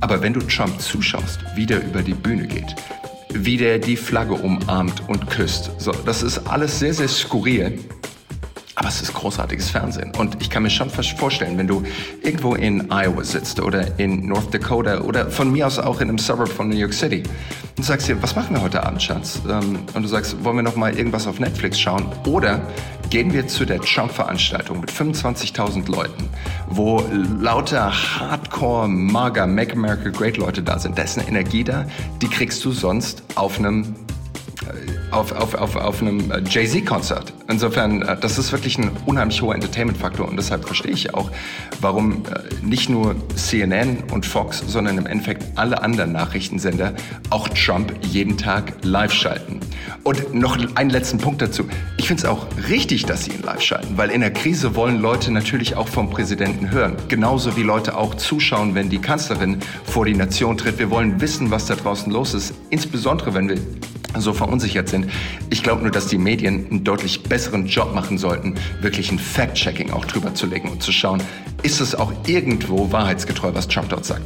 Aber wenn du Trump zuschaust, wie der über die Bühne geht, wie der die Flagge umarmt und küsst, so, das ist alles sehr, sehr skurril. Aber es ist großartiges Fernsehen. Und ich kann mir schon vorstellen, wenn du irgendwo in Iowa sitzt oder in North Dakota oder von mir aus auch in einem Suburb von New York City und sagst dir, was machen wir heute Abend, Schatz? Und du sagst, wollen wir noch mal irgendwas auf Netflix schauen? Oder gehen wir zu der Trump-Veranstaltung mit 25.000 Leuten, wo lauter Hardcore, MAGA, Make America Great Leute da sind. Da ist eine Energie da, die kriegst du sonst auf einem Jay-Z-Konzert. Insofern, das ist wirklich ein unheimlich hoher Entertainment-Faktor und deshalb verstehe ich auch, warum nicht nur CNN und Fox, sondern im Endeffekt alle anderen Nachrichtensender auch Trump jeden Tag live schalten. Und noch einen letzten Punkt dazu. Ich finde es auch richtig, dass sie ihn live schalten, weil in der Krise wollen Leute natürlich auch vom Präsidenten hören. Genauso wie Leute auch zuschauen, wenn die Kanzlerin vor die Nation tritt. Wir wollen wissen, was da draußen los ist, insbesondere wenn wir so verunsichert sind. Ich glaube nur, dass die Medien einen deutlich besseren Job machen sollten, wirklich ein Fact-Checking auch drüber zu legen und zu schauen, ist es auch irgendwo wahrheitsgetreu, was Trump dort sagt.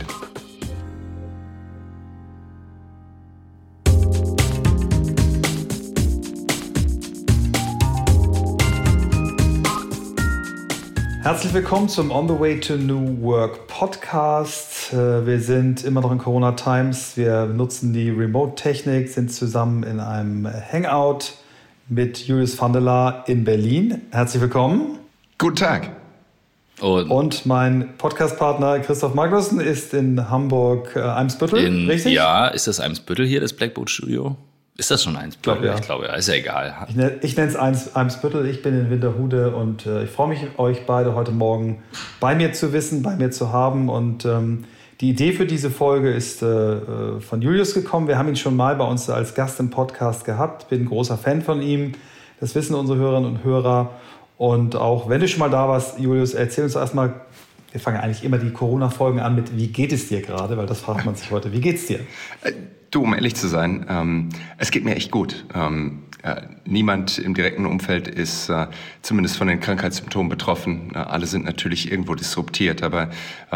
Herzlich willkommen zum On the Way to New Work Podcast. Wir sind immer noch in Corona Times. Wir nutzen die Remote-Technik, sind zusammen in einem Hangout mit Julius van der Laar in Berlin. Herzlich willkommen. Guten Tag. Und mein Podcastpartner Christoph Magnussen ist in Hamburg-Eimsbüttel, richtig? Ja, ist das Eimsbüttel hier, das Blackboard Studio? Ist das schon Eimsbüttel? Ich glaube, ja. Ist ja egal. Ich nenne es Eimsbüttel, ich bin in Winterhude und ich freue mich, euch beide heute Morgen bei mir zu wissen, bei mir zu haben. Und die Idee für diese Folge ist von Julius gekommen. Wir haben ihn schon mal bei uns als Gast im Podcast gehabt. Bin ein großer Fan von ihm. Das wissen unsere Hörerinnen und Hörer. Und auch wenn du schon mal da warst, Julius, erzähl uns erstmal, wir fangen eigentlich immer die Corona-Folgen an mit, wie geht es dir gerade? Weil das fragt man sich heute. Wie geht's dir? Du, um ehrlich zu sein, es geht mir echt gut. Niemand im direkten Umfeld ist zumindest von den Krankheitssymptomen betroffen. Alle sind natürlich irgendwo disruptiert, aber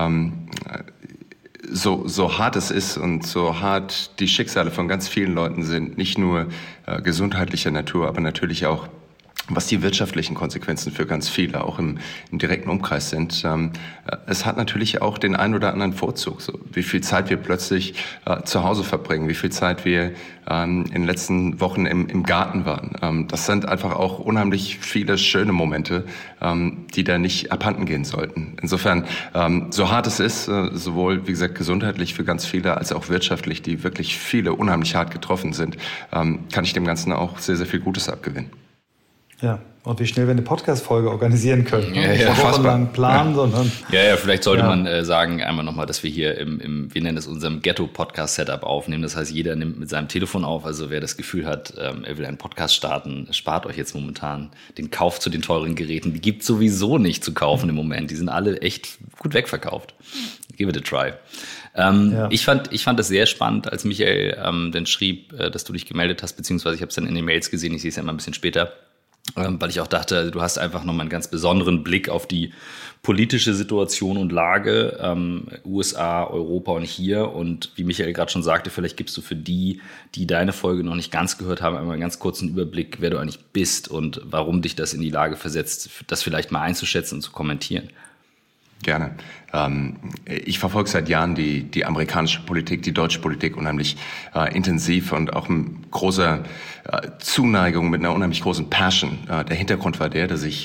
so hart es ist und so hart die Schicksale von ganz vielen Leuten sind, nicht nur gesundheitlicher Natur, aber natürlich auch was die wirtschaftlichen Konsequenzen für ganz viele auch im direkten Umkreis sind. Es hat natürlich auch den einen oder anderen Vorzug, so wie viel Zeit wir plötzlich zu Hause verbringen, wie viel Zeit wir in den letzten Wochen im Garten waren. Das sind einfach auch unheimlich viele schöne Momente, die da nicht abhanden gehen sollten. Insofern, so hart es ist, sowohl, wie gesagt, gesundheitlich für ganz viele, als auch wirtschaftlich, die wirklich viele unheimlich hart getroffen sind, kann ich dem Ganzen auch sehr, sehr viel Gutes abgewinnen. Ja, und wie schnell wir eine Podcast-Folge organisieren können. Ja, nicht wochenlang planen, sondern... Ja, vielleicht sollte man sagen, einmal nochmal, dass wir hier wir nennen es unserem Ghetto-Podcast-Setup aufnehmen. Das heißt, jeder nimmt mit seinem Telefon auf. Also wer das Gefühl hat, er will einen Podcast starten, spart euch jetzt momentan den Kauf zu den teuren Geräten. Die gibt es sowieso nicht zu kaufen im Moment. Die sind alle echt gut wegverkauft. Give it a try. Ich fand das sehr spannend, als Michael dann schrieb, dass du dich gemeldet hast, beziehungsweise ich habe es dann in den Mails gesehen, ich sehe es ja immer ein bisschen später. Weil ich auch dachte, du hast einfach nochmal einen ganz besonderen Blick auf die politische Situation und Lage, USA, Europa und hier. Und wie Michael gerade schon sagte, vielleicht gibst du für die deine Folge noch nicht ganz gehört haben, einmal einen ganz kurzen Überblick, wer du eigentlich bist und warum dich das in die Lage versetzt, das vielleicht mal einzuschätzen und zu kommentieren. Gerne. Ich verfolge seit Jahren die amerikanische Politik, die deutsche Politik unheimlich intensiv und auch mit großer Zuneigung, mit einer unheimlich großen Passion. Der Hintergrund war dass ich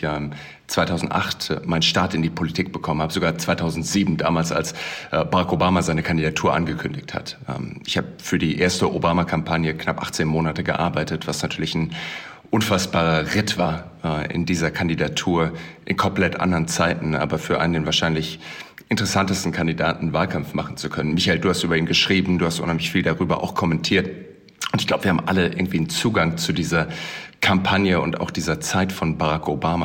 2008 meinen Start in die Politik bekommen habe, sogar 2007, damals als Barack Obama seine Kandidatur angekündigt hat. Ich habe für die erste Obama-Kampagne knapp 18 Monate gearbeitet, was natürlich ein unfassbarer Ritt war in dieser Kandidatur in komplett anderen Zeiten, aber für einen den wahrscheinlich interessantesten Kandidaten Wahlkampf machen zu können. Michael, du hast über ihn geschrieben, du hast unheimlich viel darüber auch kommentiert. Und ich glaube, wir haben alle irgendwie einen Zugang zu dieser Kampagne und auch dieser Zeit von Barack Obama.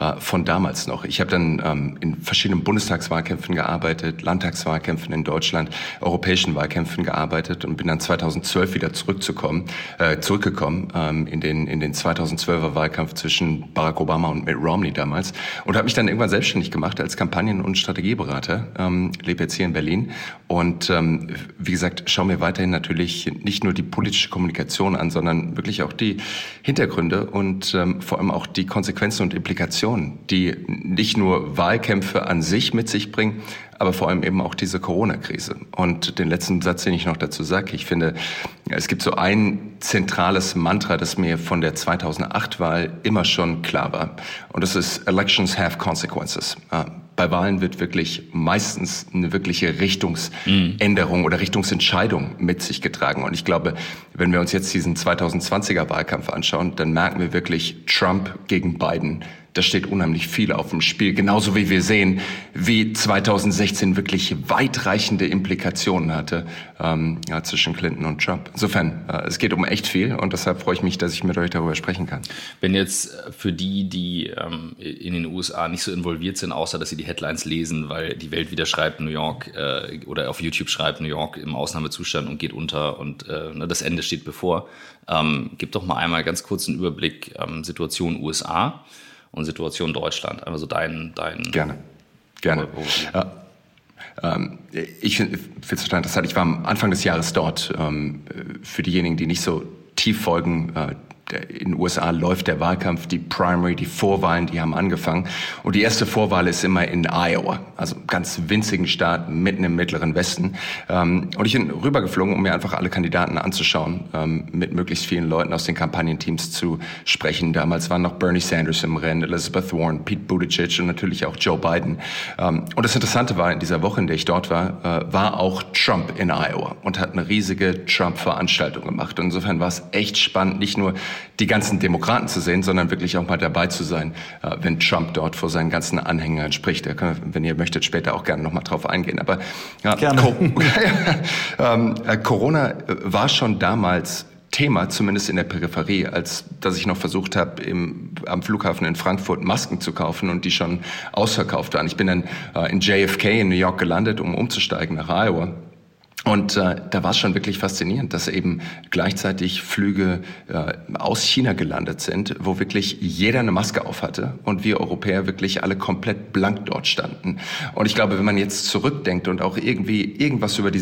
von damals noch. Ich habe dann in verschiedenen Bundestagswahlkämpfen gearbeitet, Landtagswahlkämpfen in Deutschland, europäischen Wahlkämpfen gearbeitet und bin dann 2012 wieder zurückgekommen in den 2012er Wahlkampf zwischen Barack Obama und Mitt Romney damals und habe mich dann irgendwann selbstständig gemacht als Kampagnen- und Strategieberater, lebe jetzt hier in Berlin und wie gesagt, schaue mir weiterhin natürlich nicht nur die politische Kommunikation an, sondern wirklich auch die Hintergründe und vor allem auch die Konsequenzen und Implikationen, die nicht nur Wahlkämpfe an sich mit sich bringen, aber vor allem eben auch diese Corona-Krise. Und den letzten Satz, den ich noch dazu sage, ich finde, es gibt so ein zentrales Mantra, das mir von der 2008-Wahl immer schon klar war. Und das ist Elections have consequences. Bei Wahlen wird wirklich meistens eine wirkliche Richtungsänderung oder Richtungsentscheidung mit sich getragen. Und ich glaube, wenn wir uns jetzt diesen 2020er Wahlkampf anschauen, dann merken wir wirklich Trump gegen Biden. Da steht unheimlich viel auf dem Spiel. Genauso wie wir sehen, wie 2016 wirklich weitreichende Implikationen hatte zwischen Clinton und Trump. Insofern, es geht um echt viel und deshalb freue ich mich, dass ich mit euch darüber sprechen kann. Wenn jetzt für die in den USA nicht so involviert sind, außer dass sie die Headlines lesen, weil die Welt wieder schreibt, New York oder auf YouTube schreibt, New York im Ausnahmezustand und geht unter und das Ende steht bevor. Gib doch mal einmal ganz kurz einen Überblick, Situation USA und Situation Deutschland. Also dein Gerne. Ich finde es total interessant. Ich war am Anfang des Jahres dort. Für diejenigen, die nicht so tief folgen, in den USA läuft der Wahlkampf, die Primary, die Vorwahlen, die haben angefangen. Und die erste Vorwahl ist immer in Iowa, also ganz winzigen Staat mitten im mittleren Westen. Und ich bin rübergeflogen, um mir einfach alle Kandidaten anzuschauen, mit möglichst vielen Leuten aus den Kampagnenteams zu sprechen. Damals waren noch Bernie Sanders im Rennen, Elizabeth Warren, Pete Buttigieg und natürlich auch Joe Biden. Und das Interessante war, in dieser Woche, in der ich dort war auch Trump in Iowa und hat eine riesige Trump-Veranstaltung gemacht. Und insofern war es echt spannend, nicht nur die ganzen Demokraten zu sehen, sondern wirklich auch mal dabei zu sein, wenn Trump dort vor seinen ganzen Anhängern spricht. Da können wir, wenn ihr möchtet, später auch gerne nochmal drauf eingehen. Aber ja, Corona war schon damals Thema, zumindest in der Peripherie, als dass ich noch versucht habe, am Flughafen in Frankfurt Masken zu kaufen und die schon ausverkauft waren. Ich bin dann in JFK in New York gelandet, um umzusteigen nach Iowa. Und da war es schon wirklich faszinierend, dass eben gleichzeitig Flüge aus China gelandet sind, wo wirklich jeder eine Maske auf hatte und wir Europäer wirklich alle komplett blank dort standen. Und ich glaube, wenn man jetzt zurückdenkt und auch irgendwie irgendwas über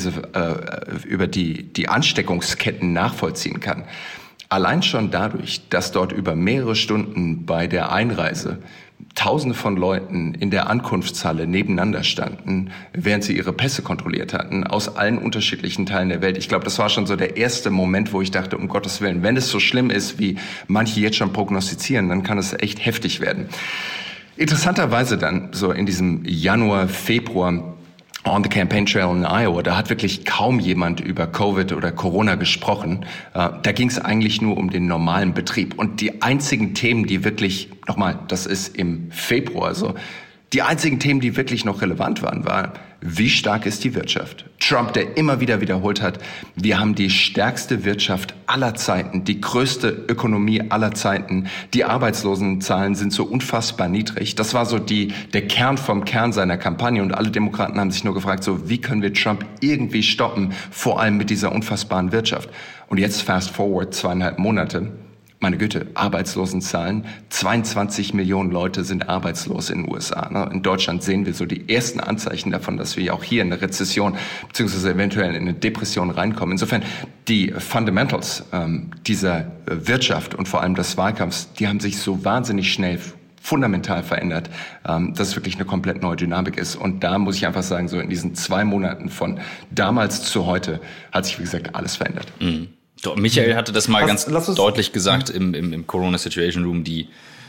die Ansteckungsketten nachvollziehen kann, allein schon dadurch, dass dort über mehrere Stunden bei der Einreise Tausende von Leuten in der Ankunftshalle nebeneinander standen, während sie ihre Pässe kontrolliert hatten, aus allen unterschiedlichen Teilen der Welt. Ich glaube, das war schon so der erste Moment, wo ich dachte, um Gottes Willen, wenn es so schlimm ist, wie manche jetzt schon prognostizieren, dann kann es echt heftig werden. Interessanterweise dann, so in diesem Januar, Februar, on the campaign trail in Iowa, da hat wirklich kaum jemand über Covid oder Corona gesprochen. Da ging es eigentlich nur um den normalen Betrieb. Und die einzigen Themen, die wirklich, nochmal, das ist im Februar so, die einzigen Themen, die wirklich noch relevant waren, war, wie stark ist die Wirtschaft? Trump, der immer wieder wiederholt hat, wir haben die stärkste Wirtschaft aller Zeiten, die größte Ökonomie aller Zeiten. Die Arbeitslosenzahlen sind so unfassbar niedrig. Das war so der Kern vom Kern seiner Kampagne. Und alle Demokraten haben sich nur gefragt, so, wie können wir Trump irgendwie stoppen, vor allem mit dieser unfassbaren Wirtschaft? Und jetzt fast forward 2,5 Monate. Meine Güte, Arbeitslosenzahlen. 22 Millionen Leute sind arbeitslos in den USA. In Deutschland sehen wir so die ersten Anzeichen davon, dass wir auch hier in eine Rezession beziehungsweise eventuell in eine Depression reinkommen. Insofern, die Fundamentals dieser Wirtschaft und vor allem des Wahlkampfs, die haben sich so wahnsinnig schnell fundamental verändert, dass es wirklich eine komplett neue Dynamik ist. Und da muss ich einfach sagen, so in diesen 2 Monaten von damals zu heute hat sich, wie gesagt, alles verändert. Mhm. Michael hatte das mal ganz deutlich gesagt im Corona Situation Room, die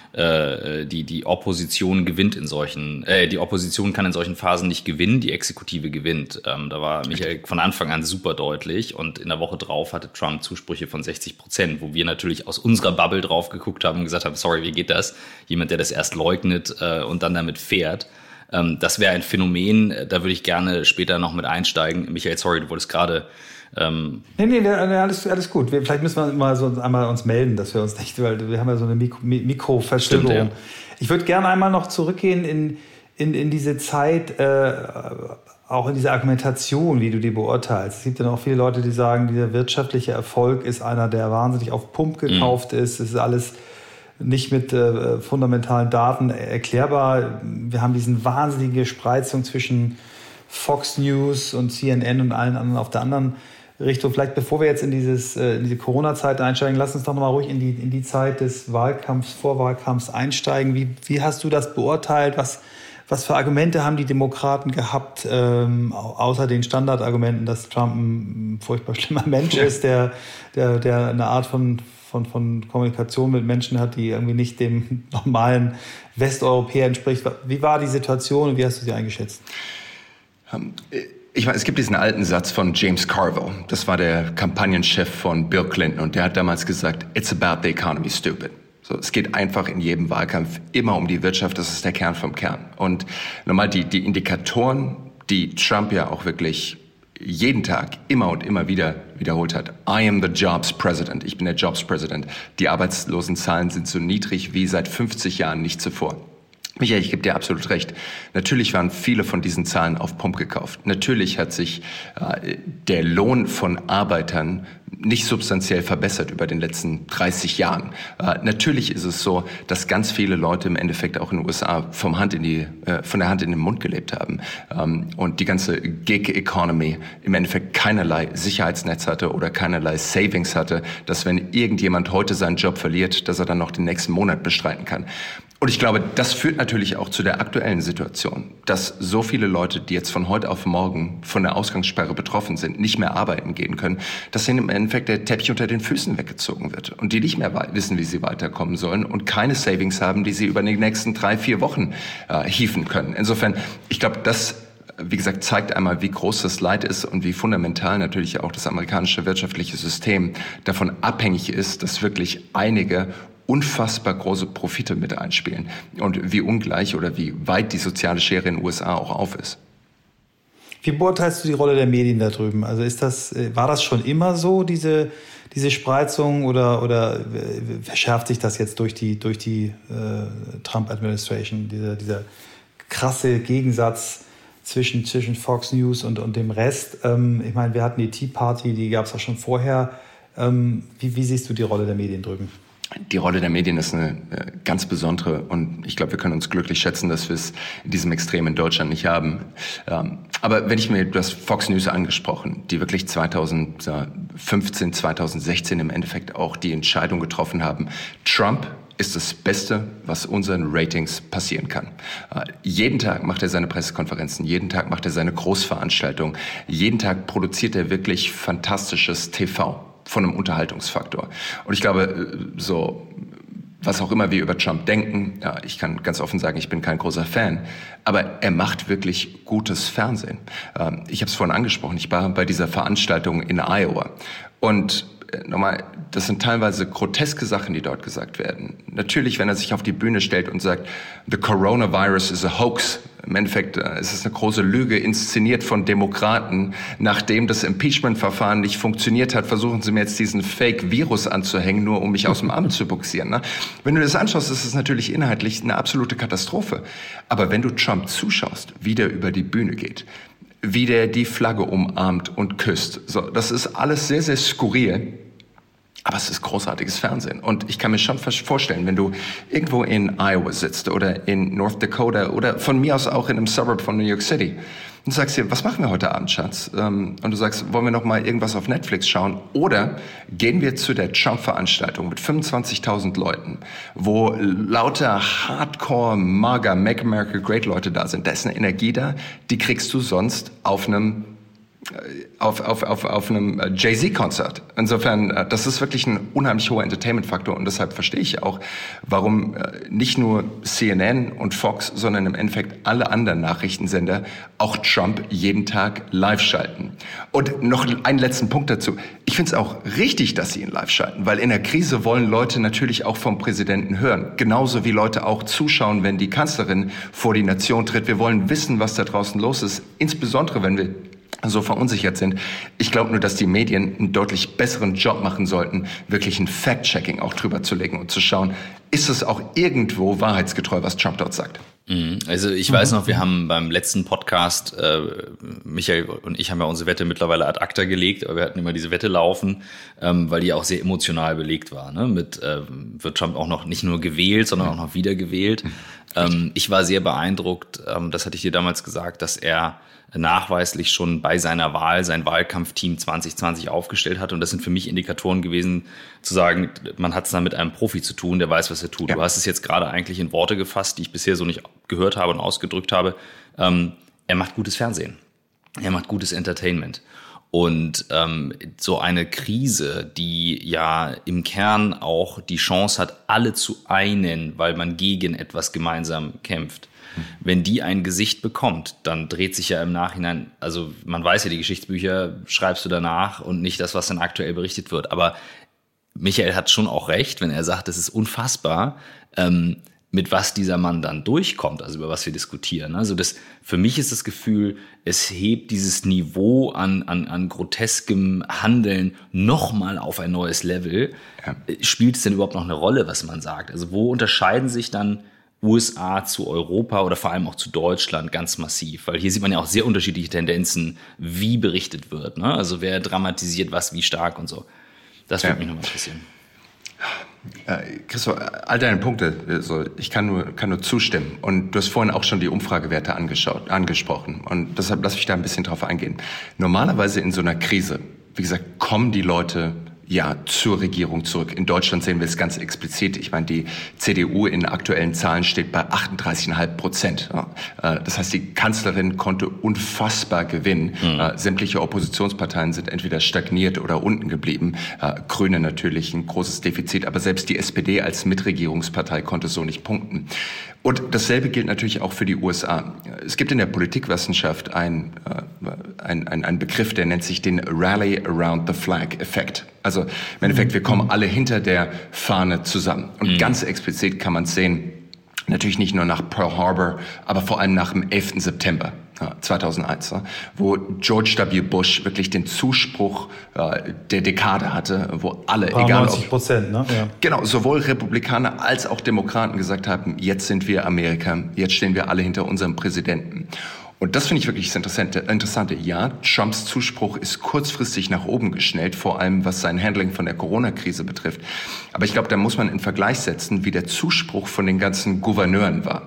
Opposition gewinnt in solchen, die Opposition kann in solchen Phasen nicht gewinnen, die Exekutive gewinnt. Da war Michael von Anfang an super deutlich und in der Woche drauf hatte Trump Zusprüche von 60%, wo wir natürlich aus unserer Bubble drauf geguckt haben und gesagt haben, sorry, wie geht das? Jemand, der das erst leugnet und dann damit fährt. Das wäre ein Phänomen, da würde ich gerne später noch mit einsteigen. Michael, sorry, du wolltest gerade... Nee, alles gut. Vielleicht müssen wir mal so einmal uns melden, dass wir uns nicht, weil wir haben ja so eine Mikroverzögerung. Stimmt, ja. Ich würde gerne einmal noch zurückgehen in diese Zeit, auch in diese Argumentation, wie du die beurteilst. Es gibt ja noch viele Leute, die sagen, dieser wirtschaftliche Erfolg ist einer, der wahnsinnig auf Pump gekauft ist. Es ist alles nicht mit fundamentalen Daten erklärbar. Wir haben diese wahnsinnige Spreizung zwischen Fox News und CNN und allen anderen auf der anderen Richtung. Vielleicht bevor wir jetzt in diese Corona-Zeit einsteigen, lass uns doch noch mal ruhig in die Zeit des Wahlkampfs, Vorwahlkampfs einsteigen. Wie hast du das beurteilt? Was für Argumente haben die Demokraten gehabt, außer den Standardargumenten, dass Trump ein furchtbar schlimmer Mensch ist, der eine Art von Kommunikation mit Menschen hat, die irgendwie nicht dem normalen Westeuropäer entspricht. Wie war die Situation und wie hast du sie eingeschätzt? Ich meine, es gibt diesen alten Satz von James Carville. Das war der Kampagnenchef von Bill Clinton und der hat damals gesagt, "It's about the economy, stupid." So, es geht einfach in jedem Wahlkampf immer um die Wirtschaft. Das ist der Kern vom Kern. Und nochmal die Indikatoren, die Trump ja auch wirklich jeden Tag immer und immer wieder wiederholt hat. I am the Jobs President. Ich bin der Jobs President. Die Arbeitslosenzahlen sind so niedrig wie seit 50 Jahren nicht zuvor. Michael, ich gebe dir absolut recht. Natürlich waren viele von diesen Zahlen auf Pump gekauft. Natürlich hat sich der Lohn von Arbeitern nicht substanziell verbessert über den letzten 30 Jahren. Natürlich ist es so, dass ganz viele Leute im Endeffekt auch in den USA von der Hand in den Mund gelebt haben. Und die ganze Gig-Economy im Endeffekt keinerlei Sicherheitsnetz hatte oder keinerlei Savings hatte, dass wenn irgendjemand heute seinen Job verliert, dass er dann noch den nächsten Monat bestreiten kann. Und ich glaube, das führt natürlich auch zu der aktuellen Situation, dass so viele Leute, die jetzt von heute auf morgen von der Ausgangssperre betroffen sind, nicht mehr arbeiten gehen können, dass ihnen im Endeffekt der Teppich unter den Füßen weggezogen wird und die nicht mehr wissen, wie sie weiterkommen sollen und keine Savings haben, die sie über die nächsten 3-4 Wochen hieven können. Insofern, ich glaube, das, wie gesagt, zeigt einmal, wie groß das Leid ist und wie fundamental natürlich auch das amerikanische wirtschaftliche System davon abhängig ist, dass wirklich einige unfassbar große Profite mit einspielen und wie ungleich oder wie weit die soziale Schere in den USA auch auf ist. Wie beurteilst du die Rolle der Medien da drüben? Also war das schon immer so, diese Spreizung oder verschärft sich das jetzt durch die Trump-Administration, dieser krasse Gegensatz zwischen Fox News und dem Rest? Ich meine, wir hatten die Tea Party, die gab es auch schon vorher. Wie siehst du die Rolle der Medien drüben? Die Rolle der Medien ist eine ganz besondere und ich glaube, wir können uns glücklich schätzen, dass wir es in diesem Extrem in Deutschland nicht haben. Aber du hast Fox News angesprochen, die wirklich 2015, 2016 im Endeffekt auch die Entscheidung getroffen haben, Trump ist das Beste, was unseren Ratings passieren kann. Jeden Tag macht er seine Pressekonferenzen, jeden Tag macht er seine Großveranstaltungen, jeden Tag produziert er wirklich fantastisches TV. Von einem Unterhaltungsfaktor. Und ich glaube, so was auch immer wir über Trump denken, ja, ich kann ganz offen sagen, ich bin kein großer Fan, aber er macht wirklich gutes Fernsehen. Ich habe es vorhin angesprochen, ich war bei dieser Veranstaltung in Iowa und nochmal, das sind teilweise groteske Sachen, die dort gesagt werden. Natürlich, wenn er sich auf die Bühne stellt und sagt, the coronavirus is a hoax. Im Endeffekt ist es eine große Lüge, inszeniert von Demokraten. Nachdem das Impeachment-Verfahren nicht funktioniert hat, versuchen sie mir jetzt diesen Fake-Virus anzuhängen, nur um mich aus dem Amt zu buxieren. Ne? Wenn du das anschaust, ist es natürlich inhaltlich eine absolute Katastrophe. Aber wenn du Trump zuschaust, wie der über die Bühne geht, wie der die Flagge umarmt und küsst, so, das ist alles sehr, sehr skurril. Aber es ist großartiges Fernsehen. Und ich kann mir schon vorstellen, wenn du irgendwo in Iowa sitzt oder in North Dakota oder von mir aus auch in einem Suburb von New York City und du sagst dir, was machen wir heute Abend, Schatz? Und du sagst, wollen wir noch mal irgendwas auf Netflix schauen? Oder gehen wir zu der Trump-Veranstaltung mit 25.000 Leuten, wo lauter Hardcore, MAGA, Make America Great Leute da sind. Da ist eine Energie da, die kriegst du sonst auf einem auf einem Jay-Z-Konzert. Insofern, das ist wirklich ein unheimlich hoher Entertainment-Faktor und deshalb verstehe ich auch, warum nicht nur CNN und Fox, sondern im Endeffekt alle anderen Nachrichtensender auch Trump jeden Tag live schalten. Und noch einen letzten Punkt dazu. Ich finde es auch richtig, dass sie ihn live schalten, weil in der Krise wollen Leute natürlich auch vom Präsidenten hören. Genauso wie Leute auch zuschauen, wenn die Kanzlerin vor die Nation tritt. Wir wollen wissen, was da draußen los ist, insbesondere wenn wir so verunsichert sind. Ich glaube nur, dass die Medien einen deutlich besseren Job machen sollten, wirklich ein Fact-Checking auch drüber zu legen und zu schauen, ist es auch irgendwo wahrheitsgetreu, was Trump dort sagt. Also ich weiß noch, wir haben beim letzten Podcast, Michael und ich haben ja unsere Wette mittlerweile ad acta gelegt, aber wir hatten immer diese Wette laufen, weil die auch sehr emotional belegt war. Ne? Wird Trump auch noch nicht nur gewählt, sondern auch noch wiedergewählt. Ich war sehr beeindruckt, das hatte ich dir damals gesagt, dass er nachweislich schon bei seiner Wahl sein Wahlkampfteam 2020 aufgestellt hat. Und das sind für mich Indikatoren gewesen, zu sagen, man hat es da mit einem Profi zu tun, der weiß, was er tut. Ja. Du hast es jetzt gerade eigentlich in Worte gefasst, die ich bisher so nicht gehört habe und ausgedrückt habe. Er macht gutes Fernsehen. Er macht gutes Entertainment. Und so eine Krise, die ja im Kern auch die Chance hat, alle zu einen, weil man gegen etwas gemeinsam kämpft. Wenn die ein Gesicht bekommt, dann dreht sich ja im Nachhinein, also man weiß ja, die Geschichtsbücher schreibst du danach und nicht das, was dann aktuell berichtet wird. Aber Michael hat schon auch recht, wenn er sagt, es ist unfassbar, mit was dieser Mann dann durchkommt, also über was wir diskutieren. Also für mich ist das Gefühl, es hebt dieses Niveau an groteskem Handeln nochmal auf ein neues Level. Ja. Spielt es denn überhaupt noch eine Rolle, was man sagt? Also wo unterscheiden sich dann USA zu Europa oder vor allem auch zu Deutschland ganz massiv? Weil hier sieht man ja auch sehr unterschiedliche Tendenzen, wie berichtet wird. Ne? Also wer dramatisiert was, wie stark und so. Das würde mich nochmal interessieren. Christoph, all deine Punkte, also ich kann nur zustimmen. Und du hast vorhin auch schon die Umfragewerte angesprochen. Und deshalb lasse ich da ein bisschen drauf eingehen. Normalerweise in so einer Krise, wie gesagt, kommen die Leute zur Regierung zurück. In Deutschland sehen wir es ganz explizit. Ich meine, die CDU in aktuellen Zahlen steht bei 38,5%. Das heißt, die Kanzlerin konnte unfassbar gewinnen. Sämtliche Oppositionsparteien sind entweder stagniert oder unten geblieben. Grüne natürlich ein großes Defizit, aber selbst die SPD als Mitregierungspartei konnte so nicht punkten. Und dasselbe gilt natürlich auch für die USA. Es gibt in der Politikwissenschaft einen Begriff, der nennt sich den Rally Around the Flag Effekt. Also im Endeffekt, wir kommen alle hinter der Fahne zusammen. Und ganz explizit kann man es sehen, natürlich nicht nur nach Pearl Harbor, aber vor allem nach dem 11. September 2001, wo George W. Bush wirklich den Zuspruch der Dekade hatte, wo alle, egal ob 90%, ne? Ja. Genau, sowohl Republikaner als auch Demokraten gesagt haben, jetzt sind wir Amerika, jetzt stehen wir alle hinter unserem Präsidenten. Und das finde ich wirklich das Interessante. Ja, Trumps Zuspruch ist kurzfristig nach oben geschnellt, vor allem was sein Handling von der Corona-Krise betrifft. Aber ich glaube, da muss man in Vergleich setzen, wie der Zuspruch von den ganzen Gouverneuren war.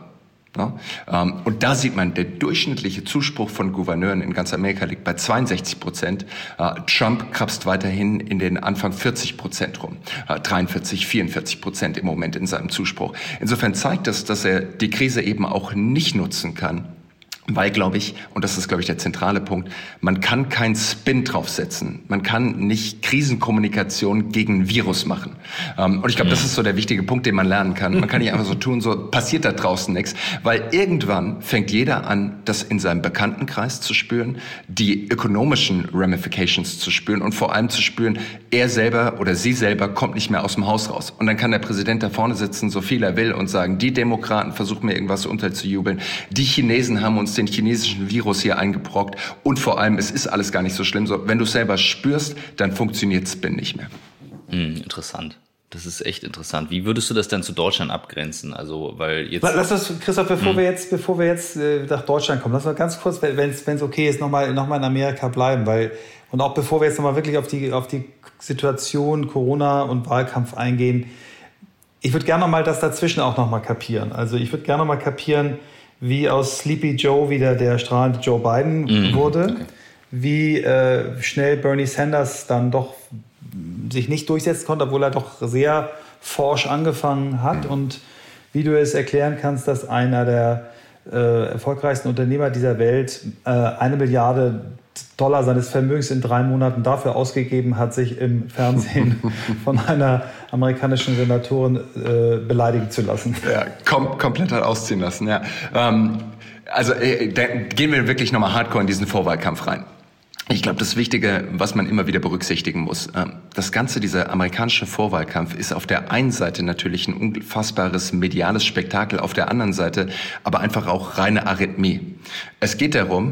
Ja? Und da sieht man, der durchschnittliche Zuspruch von Gouverneuren in ganz Amerika liegt bei 62%. Trump krapst weiterhin in den Anfang 40% rum. 43, 44% im Moment in seinem Zuspruch. Insofern zeigt das, dass er die Krise eben auch nicht nutzen kann. Weil, glaube ich, und das ist, glaube ich, der zentrale Punkt, man kann keinen Spin draufsetzen. Man kann nicht Krisenkommunikation gegen ein Virus machen. Und ich glaube, das ist so der wichtige Punkt, den man lernen kann. Man kann nicht einfach so tun, so passiert da draußen nichts. Weil irgendwann fängt jeder an, das in seinem Bekanntenkreis zu spüren, die ökonomischen Ramifications zu spüren und vor allem zu spüren, er selber oder sie selber kommt nicht mehr aus dem Haus raus. Und dann kann der Präsident da vorne sitzen, so viel er will, und sagen, die Demokraten versuchen mir irgendwas unterzujubeln, die Chinesen haben uns den chinesischen Virus hier eingebrockt und vor allem, es ist alles gar nicht so schlimm. So, wenn du es selber spürst, dann funktioniert Spin nicht mehr. Interessant. Das ist echt interessant. Wie würdest du das denn zu Deutschland abgrenzen? Also, weil jetzt. Lass das, Christoph, bevor wir jetzt nach Deutschland kommen, lass mal ganz kurz, wenn es okay ist, nochmal in Amerika bleiben, und auch bevor wir jetzt nochmal wirklich auf die Situation Corona und Wahlkampf eingehen, ich würde gerne nochmal das dazwischen auch nochmal kapieren. Also ich würde gerne nochmal kapieren, wie aus Sleepy Joe wieder der strahlende Joe Biden wurde, wie schnell Bernie Sanders dann doch sich nicht durchsetzen konnte, obwohl er doch sehr forsch angefangen hat, und wie du es erklären kannst, dass einer der erfolgreichsten Unternehmer dieser Welt 1 Milliarde Dollar seines Vermögens in 3 Monaten dafür ausgegeben hat, sich im Fernsehen von einer amerikanischen Senatorin beleidigen zu lassen. Ja, komplett hat ausziehen lassen, ja. Also da gehen wir wirklich nochmal hardcore in diesen Vorwahlkampf rein. Ich glaube, das Wichtige, was man immer wieder berücksichtigen muss, das Ganze, dieser amerikanische Vorwahlkampf ist auf der einen Seite natürlich ein unfassbares mediales Spektakel, auf der anderen Seite aber einfach auch reine Arrhythmie. Es geht darum,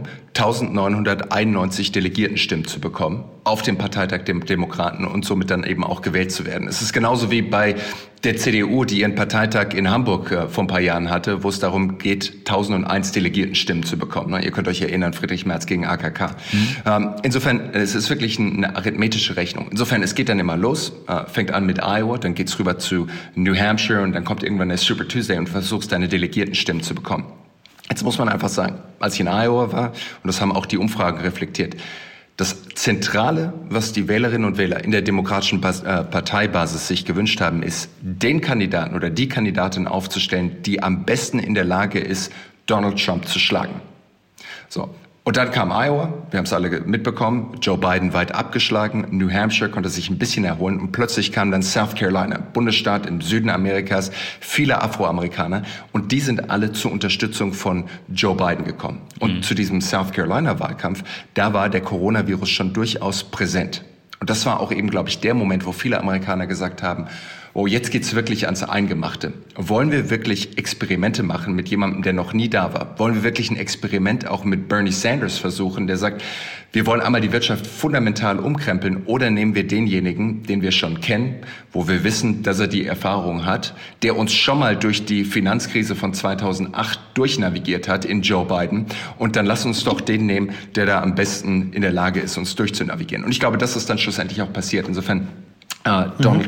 1991 Delegiertenstimmen zu bekommen auf dem Parteitag der Demokraten und somit dann eben auch gewählt zu werden. Es ist genauso wie bei der CDU, die ihren Parteitag in Hamburg vor ein paar Jahren hatte, wo es darum geht, 1001 Delegiertenstimmen zu bekommen. Ihr könnt euch erinnern, Friedrich Merz gegen AKK. Insofern, es ist wirklich eine arithmetische Rechnung. Insofern, es geht dann immer los, fängt an mit Iowa, dann geht's rüber zu New Hampshire und dann kommt irgendwann der Super Tuesday und versuchst deine Delegiertenstimmen zu bekommen. Jetzt muss man einfach sagen, als ich in Iowa war, und das haben auch die Umfragen reflektiert, das Zentrale, was die Wählerinnen und Wähler in der demokratischen Parteibasis sich gewünscht haben, ist, den Kandidaten oder die Kandidatin aufzustellen, die am besten in der Lage ist, Donald Trump zu schlagen. So. Und dann kam Iowa, wir haben es alle mitbekommen, Joe Biden weit abgeschlagen, New Hampshire konnte sich ein bisschen erholen und plötzlich kam dann South Carolina, Bundesstaat im Süden Amerikas, viele Afroamerikaner und die sind alle zur Unterstützung von Joe Biden gekommen. Und zu diesem South Carolina Wahlkampf, da war der Coronavirus schon durchaus präsent. Und das war auch eben, glaube ich, der Moment, wo viele Amerikaner gesagt haben, oh, jetzt geht's wirklich ans Eingemachte. Wollen wir wirklich Experimente machen mit jemandem, der noch nie da war? Wollen wir wirklich ein Experiment auch mit Bernie Sanders versuchen, der sagt, wir wollen einmal die Wirtschaft fundamental umkrempeln, oder nehmen wir denjenigen, den wir schon kennen, wo wir wissen, dass er die Erfahrung hat, der uns schon mal durch die Finanzkrise von 2008 durchnavigiert hat in Joe Biden, und dann lass uns doch den nehmen, der da am besten in der Lage ist, uns durchzunavigieren. Und ich glaube, das ist dann schlussendlich auch passiert. Insofern Joe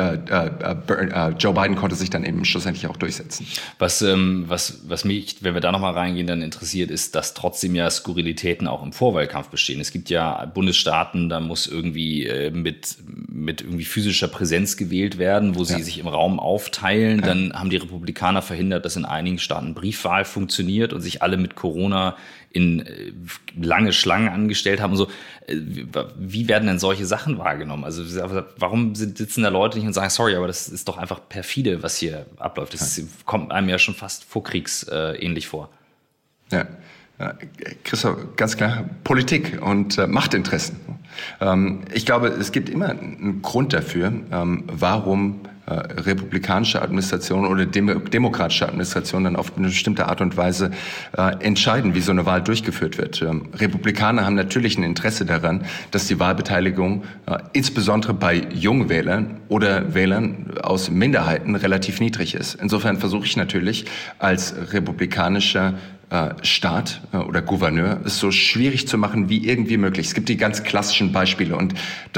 Biden konnte sich dann eben schlussendlich auch durchsetzen. Was mich, wenn wir da nochmal reingehen, dann interessiert, ist, dass trotzdem ja Skurrilitäten auch im Vorwahlkampf bestehen. Es gibt ja Bundesstaaten, da muss irgendwie mit irgendwie physischer Präsenz gewählt werden, wo sie sich im Raum aufteilen. Ja. Dann haben die Republikaner verhindert, dass in einigen Staaten Briefwahl funktioniert und sich alle mit Corona in lange Schlangen angestellt haben und so. Wie werden denn solche Sachen wahrgenommen? Also warum sitzen da Leute nicht und sagen, sorry, aber das ist doch einfach perfide, was hier abläuft. Das kommt einem ja schon fast vorkriegsähnlich vor. Ja. Christoph, ganz klar, Politik und Machtinteressen. Ich glaube, es gibt immer einen Grund dafür, warum republikanische Administration oder demokratische Administration dann auf eine bestimmte Art und Weise entscheiden, wie so eine Wahl durchgeführt wird. Republikaner haben natürlich ein Interesse daran, dass die Wahlbeteiligung insbesondere bei Jungwählern oder Wählern aus Minderheiten relativ niedrig ist. Insofern versuche ich natürlich als republikanischer Staat oder Gouverneur es so schwierig zu machen wie irgendwie möglich. Es gibt die ganz klassischen Beispiele und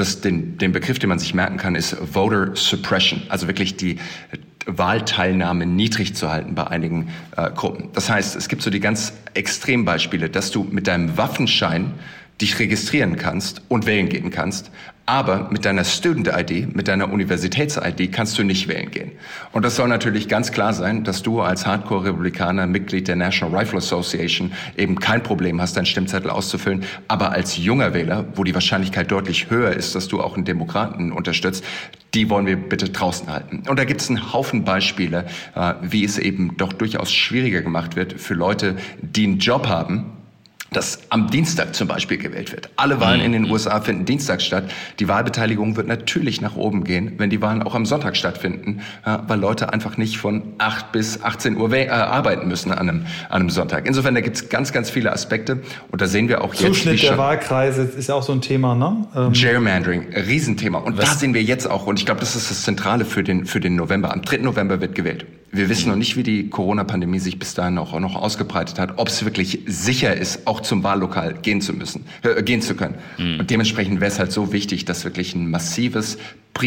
den Begriff, den man sich merken kann, ist Voter Suppression, also wirklich die Wahlteilnahme niedrig zu halten bei einigen Gruppen. Das heißt, es gibt so die ganz extremen Beispiele, dass du mit deinem Waffenschein dich registrieren kannst und wählen gehen kannst, aber mit deiner Student-ID, mit deiner Universitäts-ID kannst du nicht wählen gehen. Und das soll natürlich ganz klar sein, dass du als Hardcore-Republikaner, Mitglied der National Rifle Association, eben kein Problem hast, deinen Stimmzettel auszufüllen, aber als junger Wähler, wo die Wahrscheinlichkeit deutlich höher ist, dass du auch einen Demokraten unterstützt, die wollen wir bitte draußen halten. Und da gibt es einen Haufen Beispiele, wie es eben doch durchaus schwieriger gemacht wird für Leute, die einen Job haben, dass am Dienstag zum Beispiel gewählt wird. Alle Wahlen in den USA finden Dienstag statt. Die Wahlbeteiligung wird natürlich nach oben gehen, wenn die Wahlen auch am Sonntag stattfinden, weil Leute einfach nicht von 8 bis 18 Uhr arbeiten müssen an einem Sonntag. Insofern, da gibt es ganz, ganz viele Aspekte. Und da sehen wir auch jetzt... Zuschnitt der Wahlkreise ist ja auch so ein Thema, ne? Gerrymandering, Riesenthema. Und da sehen wir jetzt auch, und ich glaube, das ist das Zentrale für den November. Am 3. November wird gewählt. Wir wissen noch nicht, wie die Corona-Pandemie sich bis dahin auch noch ausgebreitet hat, ob es wirklich sicher ist, auch zum Wahllokal gehen zu können. Und dementsprechend wäre es halt so wichtig, dass wirklich ein massives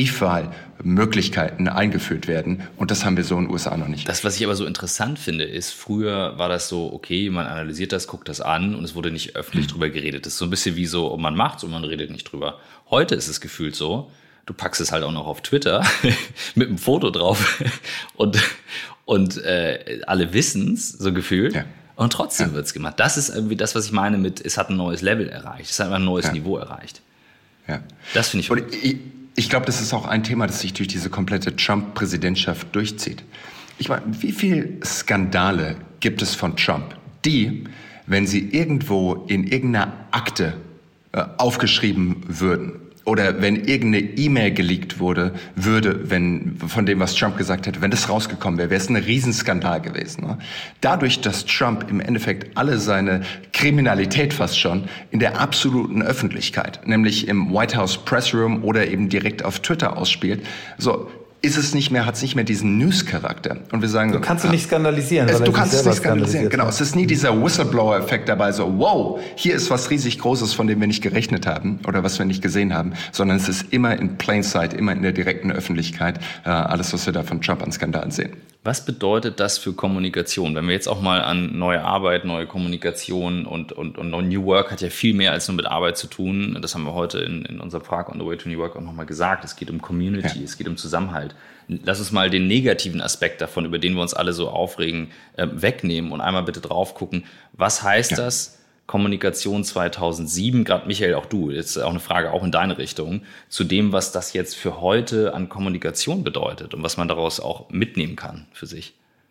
Briefwahlmöglichkeiten eingeführt werden. Und das haben wir so in den USA noch nicht. Das, was ich aber so interessant finde, ist, früher war das so, okay, man analysiert das, guckt das an und es wurde nicht öffentlich drüber geredet. Das ist so ein bisschen wie so, man macht's und man redet nicht drüber. Heute ist es gefühlt so, du packst es halt auch noch auf Twitter mit einem Foto drauf und alle wissen's, so gefühlt. Ja. Und trotzdem wird's gemacht. Das ist irgendwie das, was ich meine mit, es hat ein neues Level erreicht. Es hat ein neues Niveau erreicht. Ja. Das finde ich gut. Ich glaube, das ist auch ein Thema, das sich durch diese komplette Trump-Präsidentschaft durchzieht. Ich meine, wie viele Skandale gibt es von Trump, die, wenn sie irgendwo in irgendeiner Akte aufgeschrieben würden oder wenn irgendeine E-Mail geleakt würde, von dem, was Trump gesagt hätte, wenn das rausgekommen wäre, wäre es ein Riesenskandal gewesen. Ne? Dadurch, dass Trump im Endeffekt alle seine Kriminalität fast schon in der absoluten Öffentlichkeit, nämlich im White House Press Room oder eben direkt auf Twitter ausspielt, so hat es nicht mehr diesen News-Charakter. Und wir sagen, du kannst nicht skandalisieren. Du kannst es nicht skandalisieren, genau. Es ist nie dieser Whistleblower-Effekt dabei, so, wow, hier ist was riesig Großes, von dem wir nicht gerechnet haben oder was wir nicht gesehen haben, sondern es ist immer in plain sight, immer in der direkten Öffentlichkeit, alles, was wir da von Trump an Skandalen sehen. Was bedeutet das für Kommunikation? Wenn wir jetzt auch mal an neue Arbeit, neue Kommunikation und New Work hat ja viel mehr als nur mit Arbeit zu tun. Das haben wir heute in unserer Frage on the way to New Work auch nochmal gesagt. Es geht um Community, Es geht um Zusammenhalt. Lass uns mal den negativen Aspekt davon, über den wir uns alle so aufregen, wegnehmen und einmal bitte drauf gucken. Was heißt das? Kommunikation 2007, gerade Michael, auch du, jetzt auch eine Frage auch in deine Richtung, zu dem, was das jetzt für heute an Kommunikation bedeutet und was man daraus auch mitnehmen kann für sich.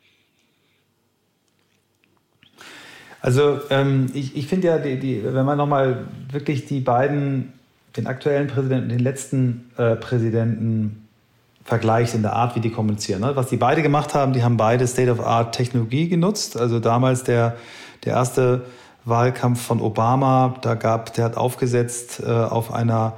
Also ich finde ja, wenn man nochmal wirklich den aktuellen Präsidenten, den letzten Präsidenten vergleicht in der Art, wie die kommunizieren. Ne? Was die beide gemacht haben, die haben beide State-of-Art-Technologie genutzt. Also damals der erste Wahlkampf von Obama, der hat aufgesetzt auf einer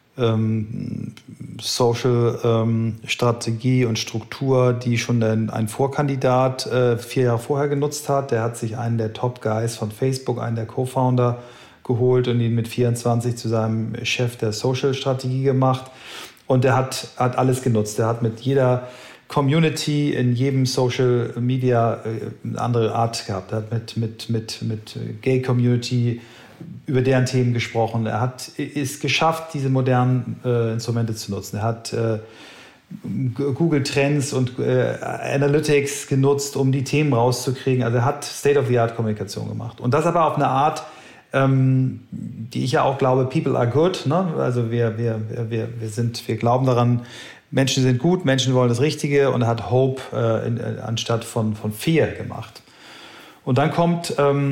Social-Strategie und Struktur, die schon ein Vorkandidat 4 Jahre vorher genutzt hat. Der hat sich einen der Top-Guys von Facebook, einen der Co-Founder, geholt und ihn mit 24 zu seinem Chef der Social-Strategie gemacht. Und er hat alles genutzt. Er hat mit jeder Community in jedem Social Media eine andere Art gehabt. Er hat mit Gay Community über deren Themen gesprochen. Er hat es geschafft, diese modernen Instrumente zu nutzen. Er hat Google Trends und Analytics genutzt, um die Themen rauszukriegen. Also er hat State-of-the-Art-Kommunikation gemacht. Und das aber auf eine Art, die ich ja auch glaube, people are good. Ne? Also wir glauben daran, Menschen sind gut, Menschen wollen das Richtige, und er hat Hope anstatt von Fear gemacht. Und dann kommt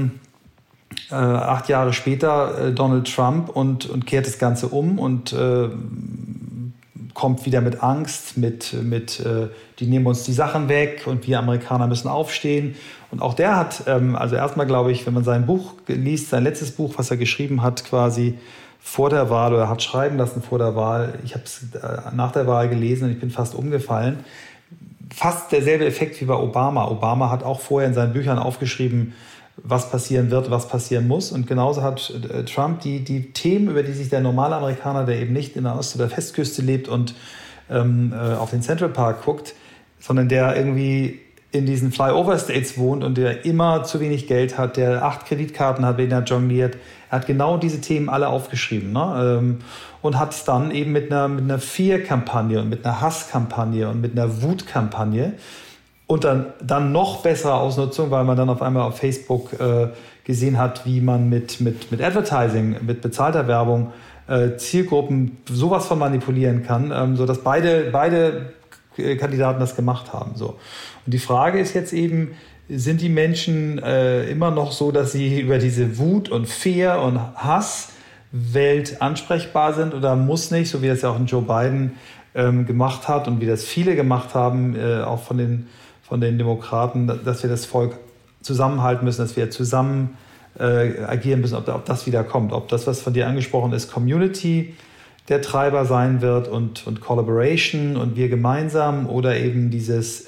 8 Jahre später Donald Trump und kehrt das Ganze um und kommt wieder mit Angst, die nehmen uns die Sachen weg und wir Amerikaner müssen aufstehen. Und auch der hat, also erstmal glaube ich, wenn man sein Buch liest, sein letztes Buch, was er geschrieben hat, quasi vor der Wahl, oder hat schreiben lassen vor der Wahl, ich habe es nach der Wahl gelesen und ich bin fast umgefallen. Fast derselbe Effekt wie bei Obama. Obama hat auch vorher in seinen Büchern aufgeschrieben, was passieren wird, was passieren muss. Und genauso hat Trump die Themen, über die sich der normale Amerikaner, der eben nicht in der Ost- oder Westküste lebt und auf den Central Park guckt, sondern der irgendwie in diesen Flyover-States wohnt und der immer zu wenig Geld hat, der 8 Kreditkarten hat, wen er jongliert. Er hat genau diese Themen alle aufgeschrieben, ne? Und hat es dann eben mit einer Fear-Kampagne und mit einer Hasskampagne und mit einer Wutkampagne und dann noch bessere Ausnutzung, weil man dann auf einmal auf Facebook gesehen hat, wie man mit Advertising, mit bezahlter Werbung Zielgruppen sowas von manipulieren kann, sodass beide Kandidaten das gemacht haben. So. Und die Frage ist jetzt eben, sind die Menschen immer noch so, dass sie über diese Wut und Fear und Hasswelt ansprechbar sind, oder muss nicht, so wie das ja auch ein Joe Biden gemacht hat und wie das viele gemacht haben, auch von den Demokraten, dass wir das Volk zusammenhalten müssen, dass wir zusammen agieren müssen, ob das wieder kommt, ob das, was von dir angesprochen ist, Community der Treiber sein wird und Collaboration und wir gemeinsam, oder eben dieses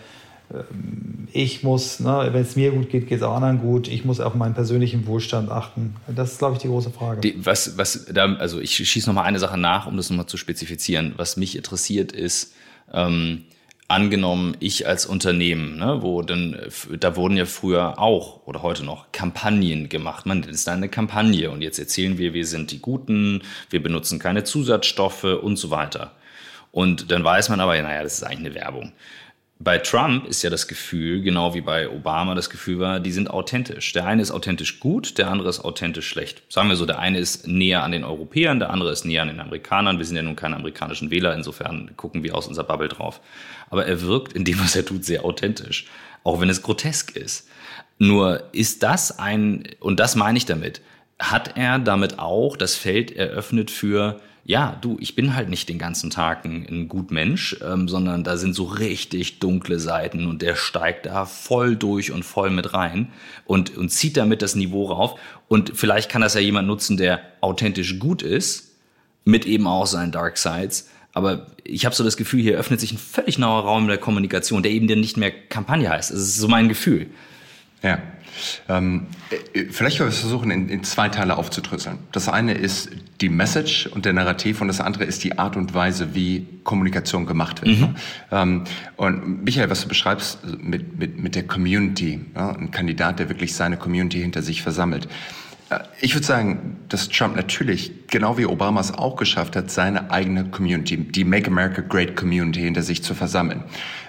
ich muss, ne, wenn es mir gut geht, geht es auch anderen gut, ich muss auf meinen persönlichen Wohlstand achten. Das ist, glaube ich, die große Frage. Also ich schieße nochmal eine Sache nach, um das nochmal zu spezifizieren. Was mich interessiert ist, angenommen, ich als Unternehmen, ne, da wurden ja früher auch oder heute noch Kampagnen gemacht. Man ist da eine Kampagne und jetzt erzählen wir sind die Guten, wir benutzen keine Zusatzstoffe und so weiter. Und dann weiß man aber, naja, das ist eigentlich eine Werbung. Bei Trump ist ja das Gefühl, genau wie bei Obama das Gefühl war, die sind authentisch. Der eine ist authentisch gut, der andere ist authentisch schlecht. Sagen wir so, der eine ist näher an den Europäern, der andere ist näher an den Amerikanern. Wir sind ja nun keine amerikanischen Wähler, insofern gucken wir aus unserer Bubble drauf. Aber er wirkt in dem, was er tut, sehr authentisch, auch wenn es grotesk ist. Nur ist das und das meine ich damit, hat er damit auch das Feld eröffnet für, ja, ich bin halt nicht den ganzen Tag ein gut Mensch, sondern da sind so richtig dunkle Seiten und der steigt da voll durch und voll mit rein und zieht damit das Niveau rauf. Und vielleicht kann das ja jemand nutzen, der authentisch gut ist, mit eben auch seinen Dark Sides. Aber ich habe so das Gefühl, hier öffnet sich ein völlig neuer Raum der Kommunikation, der eben dann nicht mehr Kampagne heißt. Das ist so mein Gefühl. Ja. Vielleicht können wir es versuchen, in zwei Teile aufzudröseln. Das eine ist die Message und der Narrativ und das andere ist die Art und Weise, wie Kommunikation gemacht wird. Und Michael, was du beschreibst mit der Community, ein Kandidat, der wirklich seine Community hinter sich versammelt. Ich würde sagen, dass Trump natürlich, genau wie Obama es auch geschafft hat, seine eigene Community, die Make America Great Community hinter sich zu versammeln.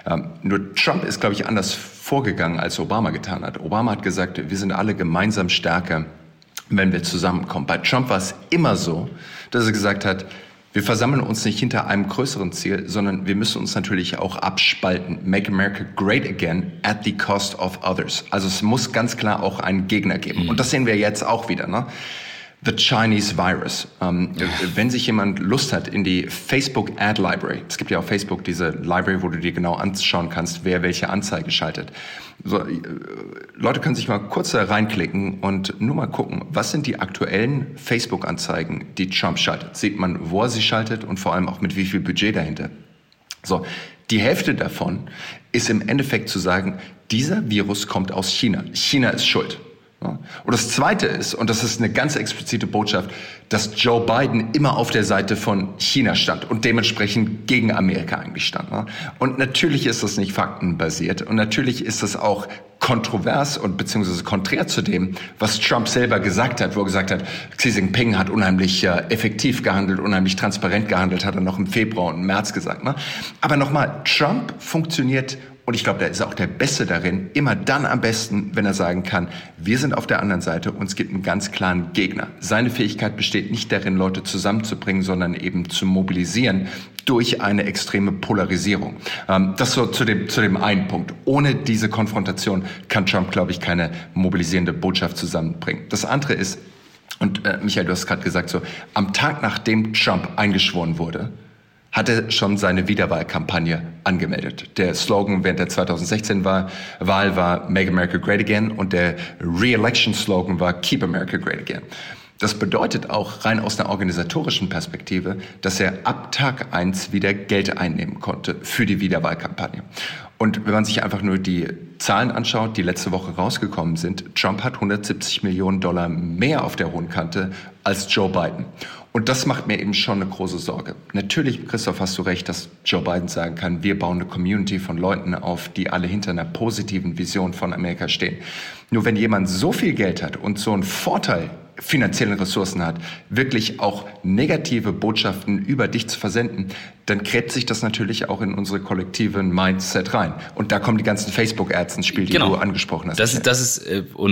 Nur Trump ist, glaube ich, anders vorgegangen, als Obama getan hat. Obama hat gesagt, wir sind alle gemeinsam stärker, wenn wir zusammenkommen. Bei Trump war es immer so, dass er gesagt hat, wir versammeln uns nicht hinter einem größeren Ziel, sondern wir müssen uns natürlich auch abspalten. Make America great again at the cost of others. Also es muss ganz klar auch einen Gegner geben. Und das sehen wir jetzt auch wieder, ne? The Chinese Virus. Wenn sich jemand Lust hat in die Facebook Ad Library, es gibt ja auf Facebook diese Library, wo du dir genau anschauen kannst, wer welche Anzeige schaltet. So, Leute können sich mal kurz da reinklicken und nur mal gucken, was sind die aktuellen Facebook-Anzeigen, die Trump schaltet. Sieht man, wo er sie schaltet und vor allem auch mit wie viel Budget dahinter. So, die Hälfte davon ist im Endeffekt zu sagen, dieser Virus kommt aus China. China ist schuld. Und das Zweite ist, und das ist eine ganz explizite Botschaft, dass Joe Biden immer auf der Seite von China stand und dementsprechend gegen Amerika eigentlich stand. Und natürlich ist das nicht faktenbasiert und natürlich ist das auch kontrovers und beziehungsweise konträr zu dem, was Trump selber gesagt hat, wo er gesagt hat, Xi Jinping hat unheimlich effektiv gehandelt, unheimlich transparent gehandelt, hat er noch im Februar und im März gesagt. Aber nochmal, Trump funktioniert. Und ich glaube, der ist auch der Beste darin, immer dann am besten, wenn er sagen kann, wir sind auf der anderen Seite und es gibt einen ganz klaren Gegner. Seine Fähigkeit besteht nicht darin, Leute zusammenzubringen, sondern eben zu mobilisieren durch eine extreme Polarisierung. Das so zu dem einen Punkt. Ohne diese Konfrontation kann Trump, glaube ich, keine mobilisierende Botschaft zusammenbringen. Das andere ist, und Michael, du hast gerade gesagt, so am Tag, nachdem Trump eingeschworen wurde, hat er schon seine Wiederwahlkampagne angemeldet. Der Slogan während der 2016-Wahl war Make America Great Again und der Re-Election-Slogan war Keep America Great Again. Das bedeutet auch rein aus einer organisatorischen Perspektive, dass er ab Tag 1 wieder Geld einnehmen konnte für die Wiederwahlkampagne. Und wenn man sich einfach nur die Zahlen anschaut, die letzte Woche rausgekommen sind, Trump hat $170 Millionen mehr auf der hohen Kante als Joe Biden. Und das macht mir eben schon eine große Sorge. Natürlich, Christoph, hast du recht, dass Joe Biden sagen kann, wir bauen eine Community von Leuten auf, die alle hinter einer positiven Vision von Amerika stehen. Nur wenn jemand so viel Geld hat und so einen Vorteil finanziellen Ressourcen hat, wirklich auch negative Botschaften über dich zu versenden, dann gräbt sich das natürlich auch in unsere kollektiven Mindset rein. Und da kommen die ganzen Facebook-Ads ins Spiel, die du angesprochen hast. Das ist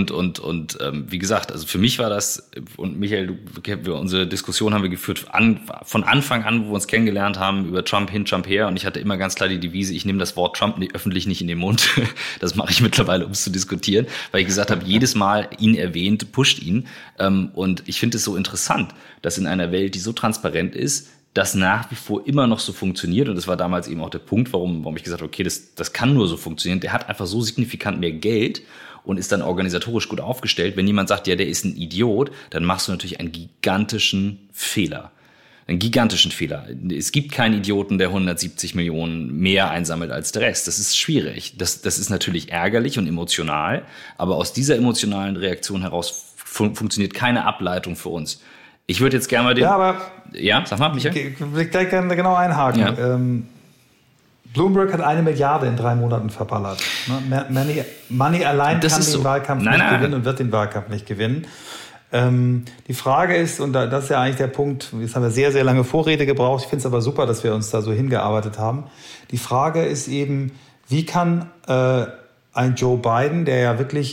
wie gesagt, also für mich war das, und Michael, unsere Diskussion haben wir geführt von Anfang an, wo wir uns kennengelernt haben, über Trump hin, Trump her, und ich hatte immer ganz klar die Devise, ich nehme das Wort Trump öffentlich nicht in den Mund. Das mache ich mittlerweile, um es zu diskutieren, weil ich gesagt habe, jedes Mal ihn erwähnt, pusht ihn. Und ich finde es so interessant, dass in einer Welt, die so transparent ist, das nach wie vor immer noch so funktioniert. Und das war damals eben auch der Punkt, warum ich gesagt habe, okay, das kann nur so funktionieren. Der hat einfach so signifikant mehr Geld und ist dann organisatorisch gut aufgestellt. Wenn jemand sagt, ja, der ist ein Idiot, dann machst du natürlich einen gigantischen Fehler. Es gibt keinen Idioten, der 170 Millionen mehr einsammelt als der Rest. Das ist schwierig. Das ist natürlich ärgerlich und emotional. Aber aus dieser emotionalen Reaktion heraus funktioniert keine Ableitung für uns. Ich würde jetzt gerne mal Ja, sag mal, Michael. Ich will gleich gerne genau einhaken. Ja. Bloomberg hat 1 Milliarde in 3 Monaten verballert. Money allein kann den Wahlkampf nicht gewinnen und wird den Wahlkampf nicht gewinnen. Die Frage ist, und das ist ja eigentlich der Punkt, jetzt haben wir sehr, sehr lange Vorrede gebraucht, ich finde es aber super, dass wir uns da so hingearbeitet haben. Die Frage ist eben, Wie kann ein Joe Biden, der ja wirklich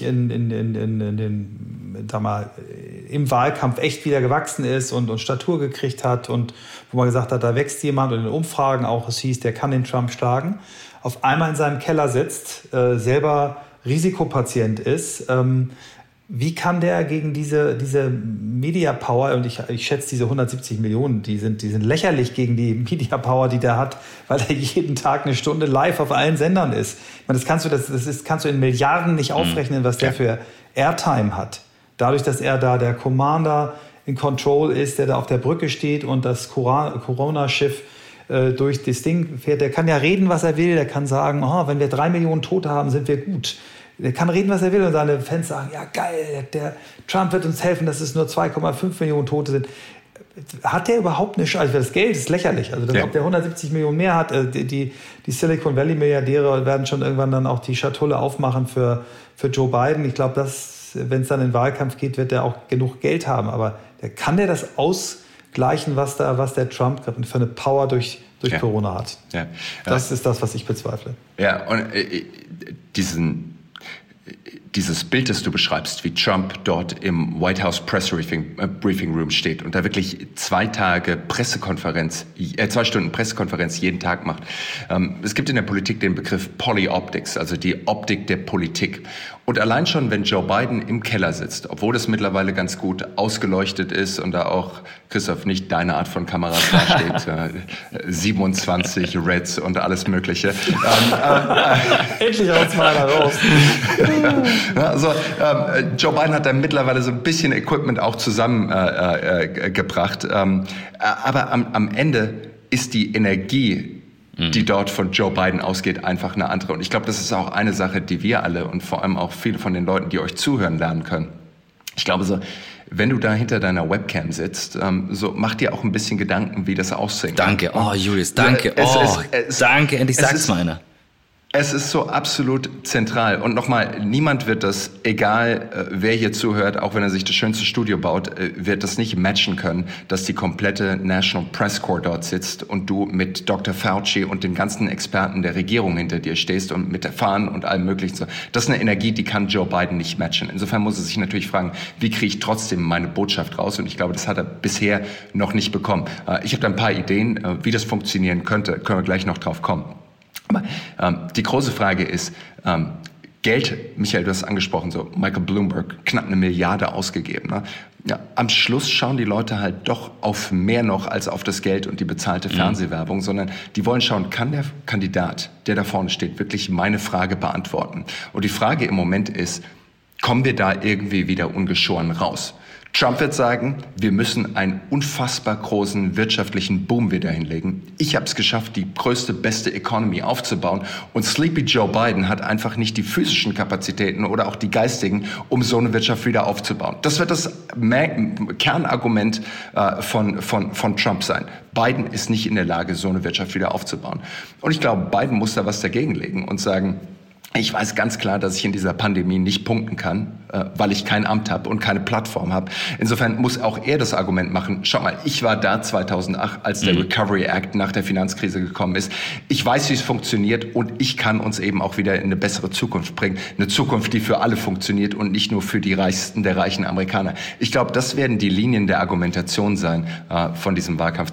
im Wahlkampf echt wieder gewachsen ist und Statur gekriegt hat und wo man gesagt hat, da wächst jemand und in den Umfragen auch, es hieß, der kann den Trump schlagen, auf einmal in seinem Keller sitzt, selber Risikopatient ist. Wie kann der gegen diese Media Power, und ich schätze diese 170 Millionen, die sind lächerlich gegen die Media Power, die der hat, weil er jeden Tag eine Stunde live auf allen Sendern ist. Ich meine, das kannst du in Milliarden nicht aufrechnen, was der für Airtime hat. Dadurch, dass er da der Commander in Control ist, der da auf der Brücke steht und das Corona-Schiff durch das Ding fährt, der kann ja reden, was er will, der kann sagen, wenn wir 3 Millionen Tote haben, sind wir gut. Der kann reden, was er will und seine Fans sagen, ja geil, der Trump wird uns helfen, dass es nur 2,5 Millionen Tote sind. Hat der überhaupt eine Chance? Also das Geld ist lächerlich. Also ob der 170 Millionen mehr hat, die Silicon Valley Milliardäre werden schon irgendwann dann auch die Schatulle aufmachen für Joe Biden. Ich glaube, wenn es dann in den Wahlkampf geht, wird er auch genug Geld haben. Aber kann der das ausgleichen, was der Trump für eine Power durch Corona hat? Ja. Das ist das, was ich bezweifle. Ja, und dieses Bild, das du beschreibst, wie Trump dort im White House Press Briefing Room steht und da wirklich 2 Stunden Pressekonferenz jeden Tag macht. Es gibt in der Politik den Begriff Polyoptics, also die Optik der Politik. Und allein schon, wenn Joe Biden im Keller sitzt, obwohl es mittlerweile ganz gut ausgeleuchtet ist und da auch, Christoph, nicht deine Art von Kameras da steht, 27 Reds und alles Mögliche. Endlich aus meiner raus. Also, Joe Biden hat da mittlerweile so ein bisschen Equipment auch zusammengebracht. Aber am Ende ist die Energie, die dort von Joe Biden ausgeht, einfach eine andere. Und ich glaube, das ist auch eine Sache, die wir alle und vor allem auch viele von den Leuten, die euch zuhören, lernen können. Ich glaube so, wenn du da hinter deiner Webcam sitzt, so mach dir auch ein bisschen Gedanken, wie das aussehen kann. Danke, Julius, danke. Danke, endlich sag's mal einer. Es ist so absolut zentral. Und nochmal, niemand wird das, egal wer hier zuhört, auch wenn er sich das schönste Studio baut, wird das nicht matchen können, dass die komplette National Press Corps dort sitzt und du mit Dr. Fauci und den ganzen Experten der Regierung hinter dir stehst und mit der Fahnen und allem Möglichen. Das ist eine Energie, die kann Joe Biden nicht matchen. Insofern muss er sich natürlich fragen, wie kriege ich trotzdem meine Botschaft raus? Und ich glaube, das hat er bisher noch nicht bekommen. Ich habe da ein paar Ideen, wie das funktionieren könnte. Können wir gleich noch drauf kommen. Aber die große Frage ist, Geld, Michael, du hast es angesprochen, so Michael Bloomberg, knapp 1 Milliarde ausgegeben. Ne? Ja, am Schluss schauen die Leute halt doch auf mehr noch als auf das Geld und die bezahlte Fernsehwerbung, sondern die wollen schauen, kann der Kandidat, der da vorne steht, wirklich meine Frage beantworten? Und die Frage im Moment ist, kommen wir da irgendwie wieder ungeschoren raus? Trump wird sagen, wir müssen einen unfassbar großen wirtschaftlichen Boom wieder hinlegen. Ich habe es geschafft, die größte, beste Economy aufzubauen. Und Sleepy Joe Biden hat einfach nicht die physischen Kapazitäten oder auch die geistigen, um so eine Wirtschaft wieder aufzubauen. Das wird das Kernargument von Trump sein. Biden ist nicht in der Lage, so eine Wirtschaft wieder aufzubauen. Und ich glaube, Biden muss da was dagegen legen und sagen, ich weiß ganz klar, dass ich in dieser Pandemie nicht punkten kann, weil ich kein Amt habe und keine Plattform habe. Insofern muss auch er das Argument machen, schau mal, ich war da 2008, als der Recovery Act nach der Finanzkrise gekommen ist. Ich weiß, wie es funktioniert und ich kann uns eben auch wieder in eine bessere Zukunft bringen. Eine Zukunft, die für alle funktioniert und nicht nur für die Reichsten der reichen Amerikaner. Ich glaube, das werden die Linien der Argumentation sein von diesem Wahlkampf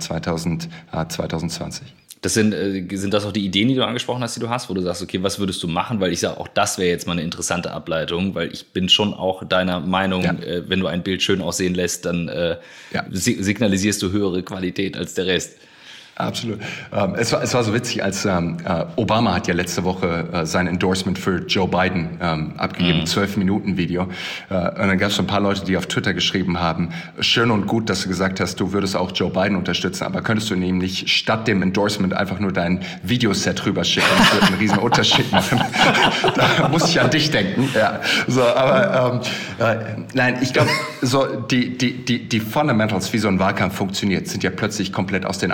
2020. Sind das auch die Ideen, die du angesprochen hast, die du hast, wo du sagst, okay, was würdest du machen? Weil ich sage, auch das wäre jetzt mal eine interessante Ableitung, weil ich bin schon auch deiner Meinung, wenn du ein Bild schön aussehen lässt, dann signalisierst du höhere Qualität als der Rest. Absolut. Es war so witzig, als Obama hat ja letzte Woche sein Endorsement für Joe Biden abgegeben, 12-Minuten-Video. Und dann gab es ein paar Leute, die auf Twitter geschrieben haben, schön und gut, dass du gesagt hast, du würdest auch Joe Biden unterstützen, aber könntest du ihm nicht statt dem Endorsement einfach nur dein Videoset rüberschicken? Das wird einen riesen Unterschied machen. Da muss ich an dich denken. Ja. So, aber nein, ich glaube, so die Fundamentals, wie so ein Wahlkampf funktioniert, sind ja plötzlich komplett aus den Angeln gehoben.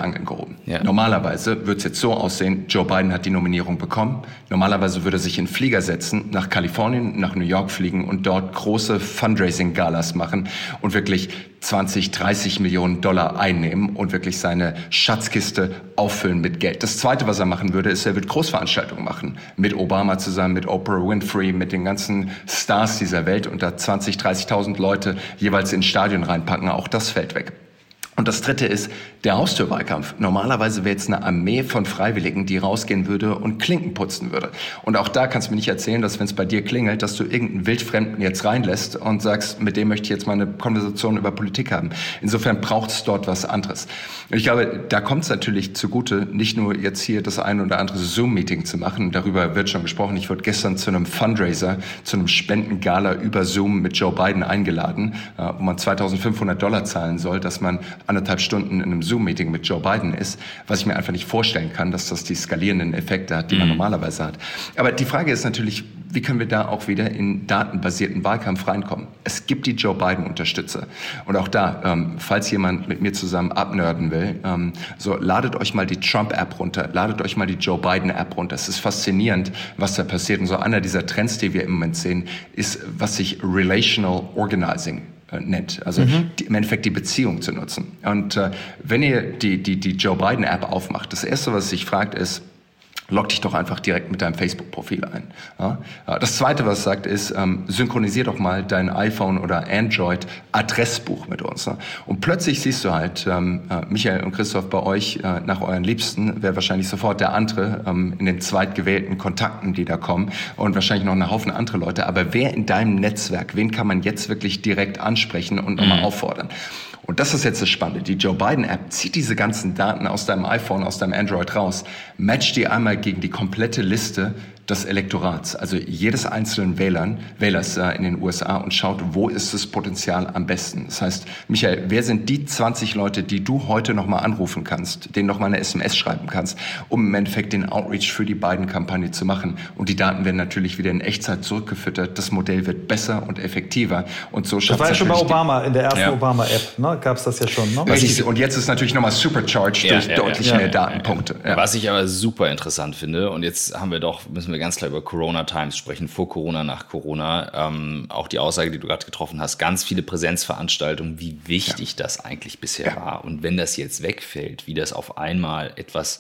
Nominierung. Ja. Normalerweise wird es jetzt so aussehen, Joe Biden hat die Nominierung bekommen. Normalerweise würde er sich in den Flieger setzen, nach Kalifornien, nach New York fliegen und dort große Fundraising-Galas machen und wirklich 20, 30 Millionen Dollar einnehmen und wirklich seine Schatzkiste auffüllen mit Geld. Das Zweite, was er machen würde, ist, er wird Großveranstaltungen machen. Mit Obama zusammen, mit Oprah Winfrey, mit den ganzen Stars dieser Welt und da 20, 30.000 Leute jeweils ins Stadion reinpacken. Auch das fällt weg. Und das Dritte ist der Haustürwahlkampf. Normalerweise wäre jetzt eine Armee von Freiwilligen, die rausgehen würde und Klinken putzen würde. Und auch da kannst du mir nicht erzählen, dass wenn es bei dir klingelt, dass du irgendeinen Wildfremden jetzt reinlässt und sagst, mit dem möchte ich jetzt mal eine Konversation über Politik haben. Insofern braucht es dort was anderes. Und ich glaube, da kommt es natürlich zugute, nicht nur jetzt hier das ein oder andere Zoom-Meeting zu machen. Darüber wird schon gesprochen. Ich wurde gestern zu einem Fundraiser, zu einem Spendengala über Zoom mit Joe Biden eingeladen, wo man $2.500 zahlen soll, dass man 1,5 Stunden in einem Zoom-Meeting mit Joe Biden ist, was ich mir einfach nicht vorstellen kann, dass das die skalierenden Effekte hat, die man normalerweise hat. Aber die Frage ist natürlich, wie können wir da auch wieder in datenbasierten Wahlkampf reinkommen? Es gibt die Joe Biden-Unterstützer. Und auch da, falls jemand mit mir zusammen abnörden will, so ladet euch mal die Trump-App runter, ladet euch mal die Joe Biden-App runter. Es ist faszinierend, was da passiert. Und so einer dieser Trends, die wir im Moment sehen, ist, was sich Relational Organizing nennt, also im Endeffekt die Beziehung zu nutzen. Und wenn ihr die Joe Biden App aufmacht, das Erste, was sich fragt, ist, log dich doch einfach direkt mit deinem Facebook-Profil ein. Ja? Das Zweite, was es sagt, ist, synchronisier doch mal dein iPhone oder Android-Adressbuch mit uns. Ne? Und plötzlich siehst du halt, Michael und Christoph, bei euch nach euren Liebsten wäre wahrscheinlich sofort der andere in den zweitgewählten Kontakten, die da kommen und wahrscheinlich noch ein Haufen andere Leute. Aber wer in deinem Netzwerk, wen kann man jetzt wirklich direkt ansprechen und nochmal auffordern? Und das ist jetzt das Spannende. Die Joe Biden-App zieht diese ganzen Daten aus deinem iPhone, aus deinem Android raus, matcht die einmal gegen die komplette Liste des Elektorats, also jedes einzelnen Wählers in den USA und schaut, wo ist das Potenzial am besten. Das heißt, Michael, wer sind die 20 Leute, die du heute nochmal anrufen kannst, denen nochmal eine SMS schreiben kannst, um im Endeffekt den Outreach für die Biden-Kampagne zu machen? Und die Daten werden natürlich wieder in Echtzeit zurückgefüttert. Das Modell wird besser und effektiver. Und so schafft es. Das war ja schon bei Obama, in der ersten Obama-App, ne? Gab es das ja schon. Ne? Richtig. Und jetzt ist natürlich nochmal supercharged durch deutlich mehr Datenpunkte. Ja. Was ich aber super interessant finde, und jetzt müssen wir ganz klar über Corona Times sprechen, vor Corona, nach Corona. Auch die Aussage, die du gerade getroffen hast, ganz viele Präsenzveranstaltungen, wie wichtig das eigentlich bisher war. Und wenn das jetzt wegfällt, wie das auf einmal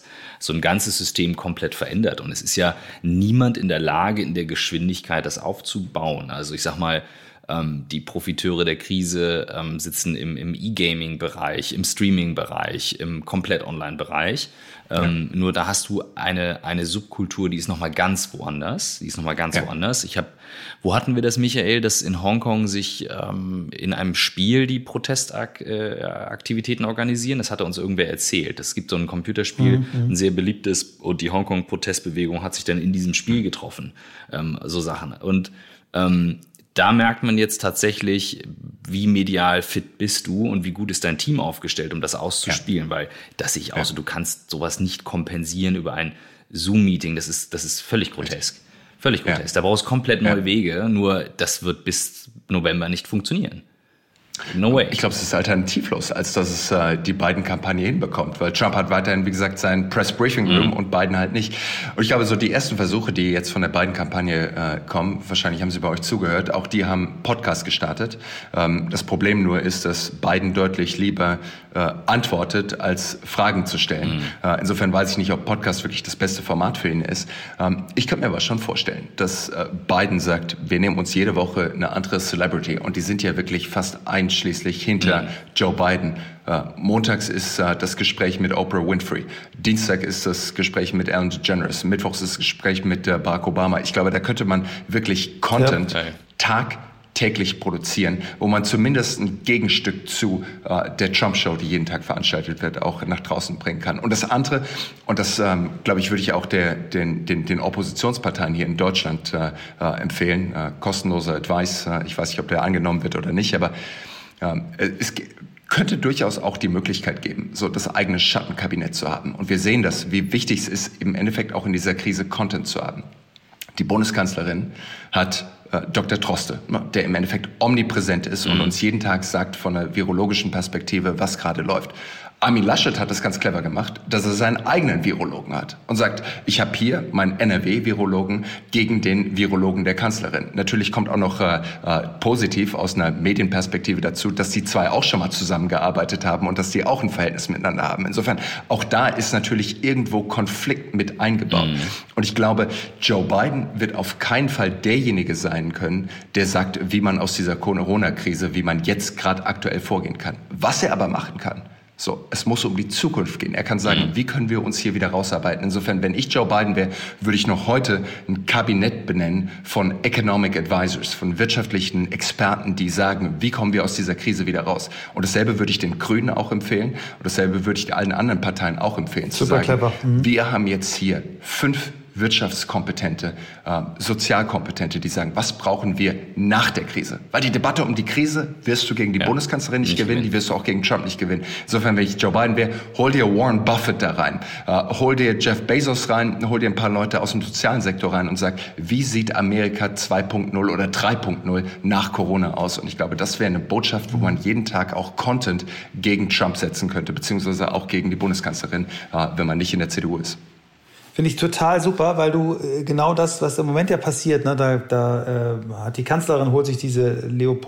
so ein ganzes System komplett verändert. Und es ist ja niemand in der Lage, in der Geschwindigkeit das aufzubauen. Also ich sag mal, die Profiteure der Krise sitzen im E-Gaming-Bereich, im Streaming-Bereich, im Komplett-Online-Bereich. Nur da hast du eine Subkultur, die ist nochmal ganz woanders. Woanders. Wo hatten wir das, Michael, dass in Hongkong sich in einem Spiel die Protestaktivitäten organisieren? Das hatte uns irgendwer erzählt. Es gibt so ein Computerspiel, ein sehr beliebtes, und die Hongkong-Protestbewegung hat sich dann in diesem Spiel getroffen. So Sachen. Und da merkt man jetzt tatsächlich, wie medial fit bist du und wie gut ist dein Team aufgestellt, um das auszuspielen, weil das sehe ich auch so, du kannst sowas nicht kompensieren über ein Zoom-Meeting, das ist völlig grotesk. Völlig grotesk. Da brauchst du komplett neue Wege, nur das wird bis November nicht funktionieren. No way. Ich glaube, es ist alternativlos, als dass es die Biden-Kampagne hinbekommt, weil Trump hat weiterhin, wie gesagt, sein Press-Briefing-Room und Biden halt nicht. Und ich glaube, so die ersten Versuche, die jetzt von der Biden-Kampagne kommen, wahrscheinlich haben sie bei euch zugehört, auch die haben Podcast gestartet. Das Problem nur ist, dass Biden deutlich lieber antwortet, als Fragen zu stellen. Insofern weiß ich nicht, ob Podcast wirklich das beste Format für ihn ist. Ich könnte mir aber schon vorstellen, dass Biden sagt, wir nehmen uns jede Woche eine andere Celebrity, und die sind ja wirklich fast einschließlich hinter Joe Biden. Montags ist das Gespräch mit Oprah Winfrey. Dienstag ist das Gespräch mit Ellen DeGeneres. Mittwochs ist das Gespräch mit Barack Obama. Ich glaube, da könnte man wirklich Content tagtäglich produzieren, wo man zumindest ein Gegenstück zu der Trump-Show, die jeden Tag veranstaltet wird, auch nach draußen bringen kann. Und das andere, und das, glaube ich, würde ich auch den Oppositionsparteien hier in Deutschland empfehlen, kostenloser Advice, ich weiß nicht, ob der angenommen wird oder nicht, aber es könnte durchaus auch die Möglichkeit geben, so das eigene Schattenkabinett zu haben. Und wir sehen das, wie wichtig es ist, im Endeffekt auch in dieser Krise Content zu haben. Die Bundeskanzlerin hat Dr. Droste, der im Endeffekt omnipräsent ist und uns jeden Tag sagt von einer virologischen Perspektive, was gerade läuft. Armin Laschet hat das ganz clever gemacht, dass er seinen eigenen Virologen hat und sagt, ich habe hier meinen NRW-Virologen gegen den Virologen der Kanzlerin. Natürlich kommt auch noch positiv aus einer Medienperspektive dazu, dass die zwei auch schon mal zusammengearbeitet haben und dass die auch ein Verhältnis miteinander haben. Insofern, auch da ist natürlich irgendwo Konflikt mit eingebaut. Und ich glaube, Joe Biden wird auf keinen Fall derjenige sein können, der sagt, wie man aus dieser Corona-Krise, wie man jetzt gerade aktuell vorgehen kann. Was er aber machen kann, so, es muss um die Zukunft gehen. Er kann sagen, wie können wir uns hier wieder rausarbeiten? Insofern, wenn ich Joe Biden wäre, würde ich noch heute ein Kabinett benennen von Economic Advisors, von wirtschaftlichen Experten, die sagen, wie kommen wir aus dieser Krise wieder raus? Und dasselbe würde ich den Grünen auch empfehlen und dasselbe würde ich allen anderen Parteien auch empfehlen. Super zu sagen, clever. Wir haben jetzt hier 5 Wirtschaftskompetente, Sozialkompetente, die sagen, was brauchen wir nach der Krise? Weil die Debatte um die Krise wirst du gegen die Bundeskanzlerin nicht gewinnen, die wirst du auch gegen Trump nicht gewinnen. Insofern, wenn ich Joe Biden wäre, hol dir Warren Buffett da rein, hol dir Jeff Bezos rein, hol dir ein paar Leute aus dem sozialen Sektor rein und sag, wie sieht Amerika 2.0 oder 3.0 nach Corona aus? Und ich glaube, das wäre eine Botschaft, wo man jeden Tag auch Content gegen Trump setzen könnte, beziehungsweise auch gegen die Bundeskanzlerin, wenn man nicht in der CDU ist. Finde ich total super, weil du genau das, was im Moment ja passiert, ne, da hat die Kanzlerin, holt sich diese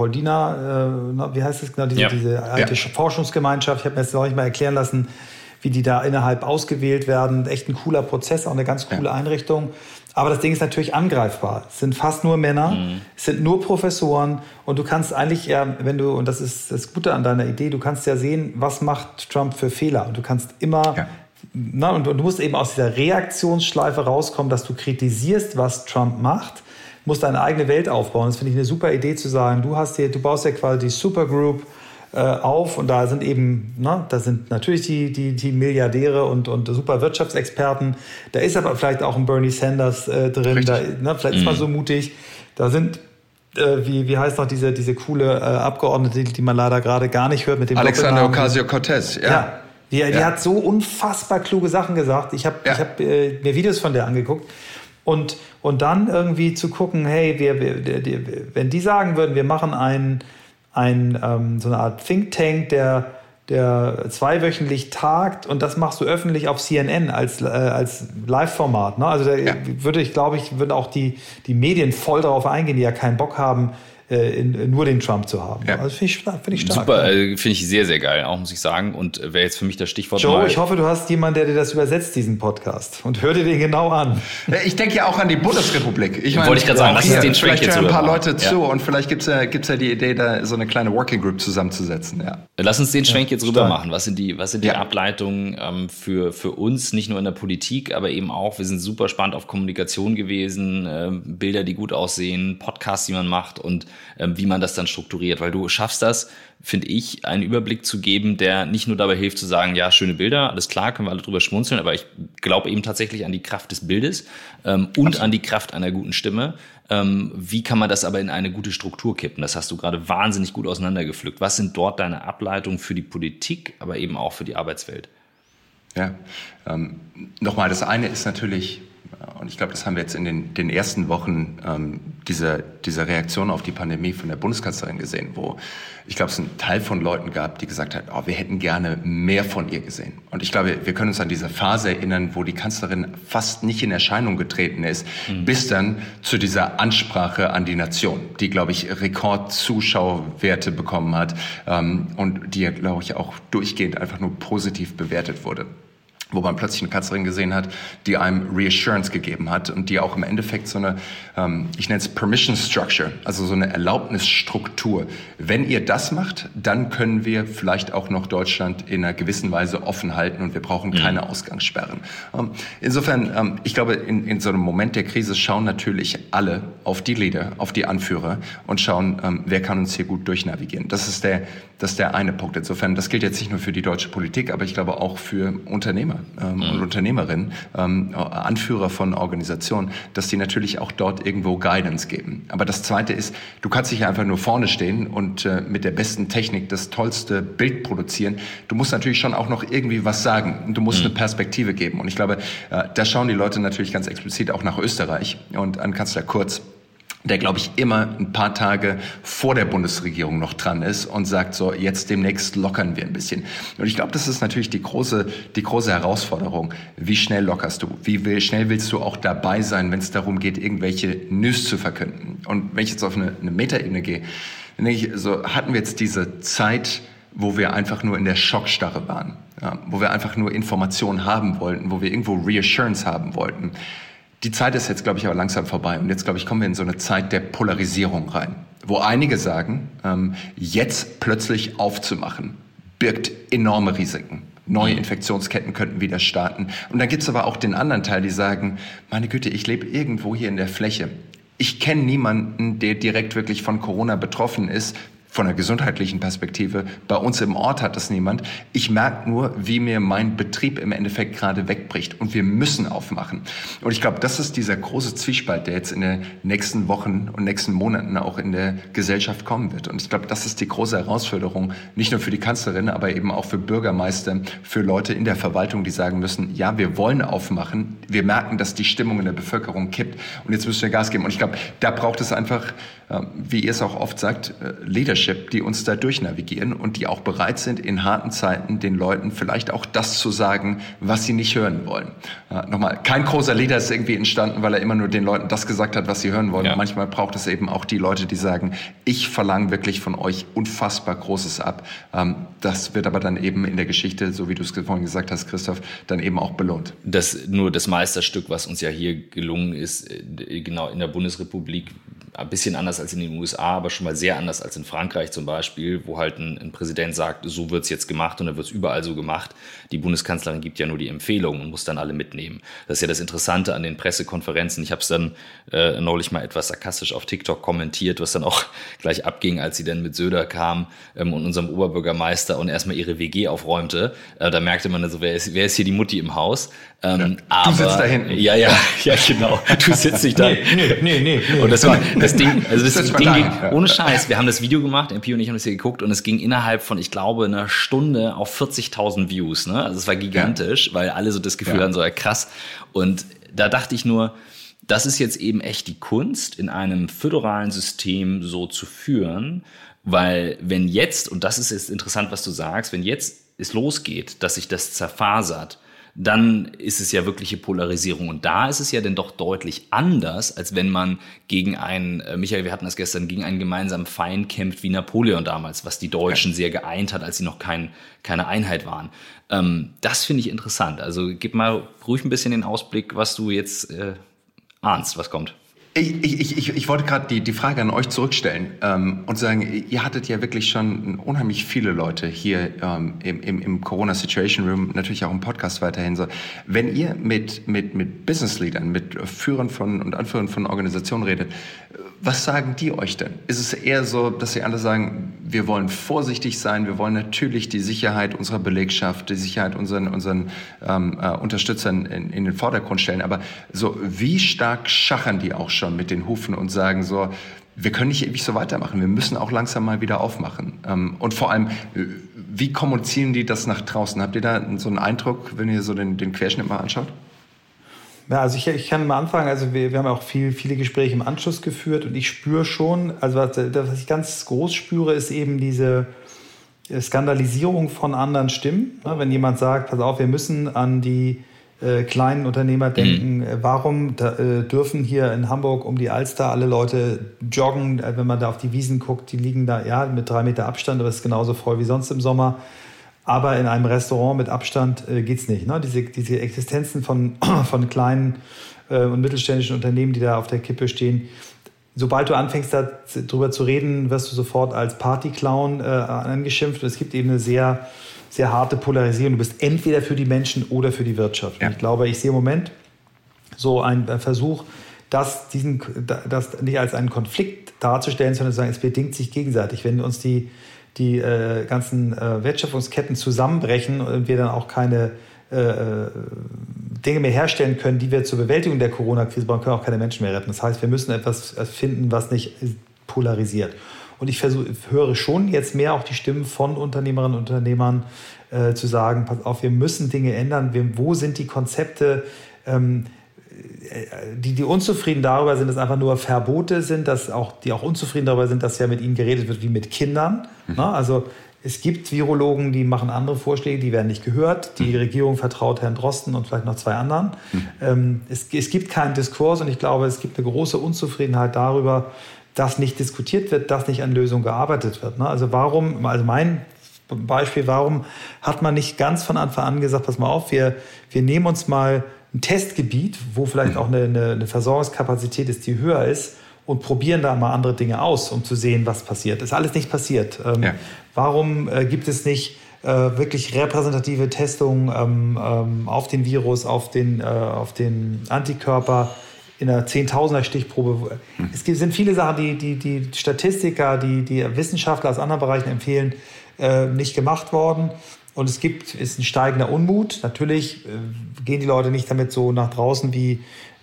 Leopoldina, wie heißt es genau, diese alte Forschungsgemeinschaft, ich habe mir jetzt noch nicht mal erklären lassen, wie die da innerhalb ausgewählt werden. Echt ein cooler Prozess, auch eine ganz coole Einrichtung. Aber das Ding ist natürlich angreifbar. Es sind fast nur Männer, es sind nur Professoren und du kannst eigentlich wenn du, und das ist das Gute an deiner Idee, du kannst ja sehen, was macht Trump für Fehler und du kannst immer... Ja. Na, und du musst eben aus dieser Reaktionsschleife rauskommen, dass du kritisierst, was Trump macht, musst deine eigene Welt aufbauen. Das finde ich eine super Idee zu sagen, du baust ja quasi die Supergroup auf und da sind eben, da sind natürlich die Milliardäre und super Wirtschaftsexperten. Da ist aber vielleicht auch ein Bernie Sanders drin, vielleicht ist man so mutig. Da sind wie heißt noch diese coole Abgeordnete, die man leider gerade gar nicht hört mit dem Alexandria Ocasio-Cortez, ja. Die hat so unfassbar kluge Sachen gesagt. Ich hab mir Videos von der angeguckt. Und dann irgendwie zu gucken, hey, wenn die sagen würden, wir machen so eine Art Think Tank, der zweiwöchentlich tagt und das machst du öffentlich auf CNN als Live-Format. Ne? Also würden auch die Medien voll darauf eingehen, die ja keinen Bock haben, nur den Trump zu haben. Ja. Also finde ich stark. Super, finde ich sehr, sehr geil, auch muss ich sagen. Und wäre jetzt für mich das Stichwort Joe, ich hoffe, du hast jemanden, der dir das übersetzt, diesen Podcast. Und hör dir den genau an. Ich denke ja auch an die Bundesrepublik. Wollte ich gerade sagen, lass uns den Schwenk jetzt hören ein paar Leute zu und vielleicht gibt's ja die Idee, da so eine kleine Working Group zusammenzusetzen. Ja. Lass uns den Schwenk jetzt rüber machen. Was sind die Ableitungen für uns, nicht nur in der Politik, aber eben auch, wir sind super spannend auf Kommunikation gewesen, Bilder, die gut aussehen, Podcasts, die man macht und wie man das dann strukturiert, weil du schaffst das, finde ich, einen Überblick zu geben, der nicht nur dabei hilft zu sagen, ja, schöne Bilder, alles klar, können wir alle drüber schmunzeln, aber ich glaube eben tatsächlich an die Kraft des Bildes und an die Kraft einer guten Stimme. Wie kann man das aber in eine gute Struktur kippen? Das hast du gerade wahnsinnig gut auseinandergepflückt. Was sind dort deine Ableitungen für die Politik, aber eben auch für die Arbeitswelt? Ja, nochmal, das eine ist natürlich... Und ich glaube, das haben wir jetzt in den ersten Wochen dieser Reaktion auf die Pandemie von der Bundeskanzlerin gesehen, wo ich glaube, es einen Teil von Leuten gab, die gesagt haben, wir hätten gerne mehr von ihr gesehen. Und ich glaube, wir können uns an diese Phase erinnern, wo die Kanzlerin fast nicht in Erscheinung getreten ist, bis dann zu dieser Ansprache an die Nation, die, glaube ich, Rekordzuschauerwerte bekommen hat und die, glaube ich, auch durchgehend einfach nur positiv bewertet wurde. Wo man plötzlich eine Kanzlerin gesehen hat, die einem Reassurance gegeben hat und die auch im Endeffekt so eine, ich nenne es Permission Structure, also so eine Erlaubnisstruktur. Wenn ihr das macht, dann können wir vielleicht auch noch Deutschland in einer gewissen Weise offen halten und wir brauchen keine Ausgangssperren. Insofern, ich glaube, in so einem Moment der Krise schauen natürlich alle auf die Leader, auf die Anführer und schauen, wer kann uns hier gut durchnavigieren. Das ist der eine Punkt. Insofern, das gilt jetzt nicht nur für die deutsche Politik, aber ich glaube auch für Unternehmer. Und Unternehmerinnen, Anführer von Organisationen, dass die natürlich auch dort irgendwo Guidance geben. Aber das Zweite ist, du kannst nicht einfach nur vorne stehen und mit der besten Technik das tollste Bild produzieren. Du musst natürlich schon auch noch irgendwie was sagen und du musst eine Perspektive geben. Und ich glaube, da schauen die Leute natürlich ganz explizit auch nach Österreich und an Kanzler Kurz. der, glaube ich, immer ein paar Tage vor der Bundesregierung noch dran ist und sagt so, jetzt demnächst lockern wir ein bisschen. Und ich glaube, das ist natürlich die große Herausforderung. Wie schnell lockerst du? Wie schnell willst du auch dabei sein, wenn es darum geht, irgendwelche News zu verkünden? Und wenn ich jetzt auf eine Metaebene gehe, dann denke ich, so hatten wir jetzt diese Zeit, wo wir einfach nur in der Schockstarre waren, ja, wo wir einfach nur Informationen haben wollten, wo wir irgendwo Reassurance haben wollten. Die Zeit ist jetzt, glaube ich, aber langsam vorbei. Und jetzt, glaube ich, kommen wir in so eine Zeit der Polarisierung rein, wo einige sagen, jetzt plötzlich aufzumachen, birgt enorme Risiken. Neue Infektionsketten könnten wieder starten. Und dann gibt es aber auch den anderen Teil, die sagen, meine Güte, ich lebe irgendwo hier in der Fläche. Ich kenne niemanden, der direkt wirklich von Corona betroffen ist. Von der gesundheitlichen Perspektive. Bei uns im Ort hat das niemand. Ich merke nur, wie mir mein Betrieb im Endeffekt gerade wegbricht. Und wir müssen aufmachen. Und ich glaube, das ist dieser große Zwiespalt, der jetzt in den nächsten Wochen und nächsten Monaten auch in der Gesellschaft kommen wird. Und ich glaube, das ist die große Herausforderung, nicht nur für die Kanzlerin, aber eben auch für Bürgermeister, für Leute in der Verwaltung, die sagen müssen, ja, wir wollen aufmachen. Wir merken, dass die Stimmung in der Bevölkerung kippt. Und jetzt müssen wir Gas geben. Und ich glaube, da braucht es einfach, wie ihr es auch oft sagt, Leadership, die uns da durchnavigieren und die auch bereit sind, in harten Zeiten den Leuten vielleicht auch das zu sagen, was sie nicht hören wollen. Nochmal, kein großer Leader ist irgendwie entstanden, weil er immer nur den Leuten das gesagt hat, was sie hören wollen. Ja. Manchmal braucht es eben auch die Leute, die sagen, ich verlange wirklich von euch unfassbar Großes ab. Das wird aber dann eben in der Geschichte, so wie du es vorhin gesagt hast, Christoph, dann eben auch belohnt. Nur das Meisterstück, was uns ja hier gelungen ist, genau in der Bundesrepublik, ein bisschen anders als in den USA, aber schon mal sehr anders als in Frankreich zum Beispiel, wo halt ein Präsident sagt, so wird's jetzt gemacht und dann wird's überall so gemacht. Die Bundeskanzlerin gibt ja nur die Empfehlung und muss dann alle mitnehmen. Das ist ja das Interessante an den Pressekonferenzen. Ich habe es dann neulich mal etwas sarkastisch auf TikTok kommentiert, was dann auch gleich abging, als sie dann mit Söder kam und unserem Oberbürgermeister und erstmal ihre WG aufräumte. Da merkte man dann so, wer ist hier die Mutti im Haus? Aber, du sitzt da hinten. Ja, genau. Du sitzt nicht da. Nee. Und das Ding ging, ohne Scheiß, wir haben das Video gemacht, MP und ich haben das hier geguckt und es ging innerhalb von, ich glaube, einer Stunde auf 40.000 Views, ne? Also es war gigantisch, weil alle so das Gefühl hatten, so krass. Und da dachte ich nur, das ist jetzt eben echt die Kunst, in einem föderalen System so zu führen, weil wenn jetzt, und das ist jetzt interessant, was du sagst, wenn jetzt es losgeht, dass sich das zerfasert, dann ist es ja wirkliche Polarisierung. Und da ist es ja dann doch deutlich anders, als wenn man gegen einen, Michael, wir hatten das gestern, gegen einen gemeinsamen Feind kämpft wie Napoleon damals, was die Deutschen sehr geeint hat, als sie noch keine Einheit waren. Das finde ich interessant. Also gib mal ruhig ein bisschen den Ausblick, was du jetzt ahnst, was kommt. Ich wollte gerade die Frage an euch zurückstellen und sagen, ihr hattet ja wirklich schon unheimlich viele Leute hier im Corona Situation Room, natürlich auch im Podcast weiterhin so. Wenn ihr mit Business Leadern, mit Führern und Anführern von Organisationen redet, was sagen die euch denn? Ist es eher so, dass sie alle sagen, wir wollen vorsichtig sein, wir wollen natürlich die Sicherheit unserer Belegschaft, die Sicherheit unseren Unterstützern in den Vordergrund stellen, aber so wie stark schachern die auch schon mit den Hufen und sagen so, wir können nicht ewig so weitermachen, wir müssen auch langsam mal wieder aufmachen. Und vor allem, wie kommunizieren die das nach draußen? Habt ihr da so einen Eindruck, wenn ihr so den Querschnitt mal anschaut? Ja, also ich kann mal anfangen. Also wir haben auch viele Gespräche im Anschluss geführt und ich spüre schon, also was ich ganz groß spüre, ist eben diese Skandalisierung von anderen Stimmen. Wenn jemand sagt, pass auf, wir müssen an die kleinen Unternehmer denken, warum dürfen hier in Hamburg um die Alster alle Leute joggen, wenn man da auf die Wiesen guckt, die liegen da ja mit 3 Meter Abstand, aber es ist genauso voll wie sonst im Sommer. Aber in einem Restaurant mit Abstand geht's nicht. Ne? Diese Existenzen von kleinen und mittelständischen Unternehmen, die da auf der Kippe stehen. Sobald du anfängst, darüber zu reden, wirst du sofort als Partyclown angeschimpft. Und es gibt eben eine sehr, sehr harte Polarisierung. Du bist entweder für die Menschen oder für die Wirtschaft. Ja. Und ich glaube, ich sehe im Moment so einen Versuch, das nicht als einen Konflikt darzustellen, sondern zu sagen, es bedingt sich gegenseitig. Wenn uns die ganzen Wertschöpfungsketten zusammenbrechen und wir dann auch keine Dinge mehr herstellen können, die wir zur Bewältigung der Corona-Krise brauchen, können auch keine Menschen mehr retten. Das heißt, wir müssen etwas finden, was nicht polarisiert. Und ich höre schon jetzt mehr auch die Stimmen von Unternehmerinnen und Unternehmern zu sagen, pass auf, wir müssen Dinge ändern. Wo sind die Konzepte? die unzufrieden darüber sind, dass einfach nur Verbote sind, die auch unzufrieden darüber sind, dass ja mit ihnen geredet wird wie mit Kindern. Also es gibt Virologen, die machen andere Vorschläge, die werden nicht gehört. Die Regierung vertraut Herrn Drosten und vielleicht noch 2 anderen. Es gibt keinen Diskurs und ich glaube, es gibt eine große Unzufriedenheit darüber, dass nicht diskutiert wird, dass nicht an Lösungen gearbeitet wird. Also mein Beispiel, warum hat man nicht ganz von Anfang an gesagt, pass mal auf, wir nehmen uns mal ein Testgebiet, wo vielleicht auch eine Versorgungskapazität ist, die höher ist, und probieren da mal andere Dinge aus, um zu sehen, was passiert. Ist alles nicht passiert. Warum gibt es nicht wirklich repräsentative Testungen auf den Virus, auf den Antikörper in einer 10.000er Stichprobe? Es sind viele Sachen, die Statistiker, die Wissenschaftler aus anderen Bereichen empfehlen, nicht gemacht worden. Und ist ein steigender Unmut. Natürlich gehen die Leute nicht damit so nach draußen, wie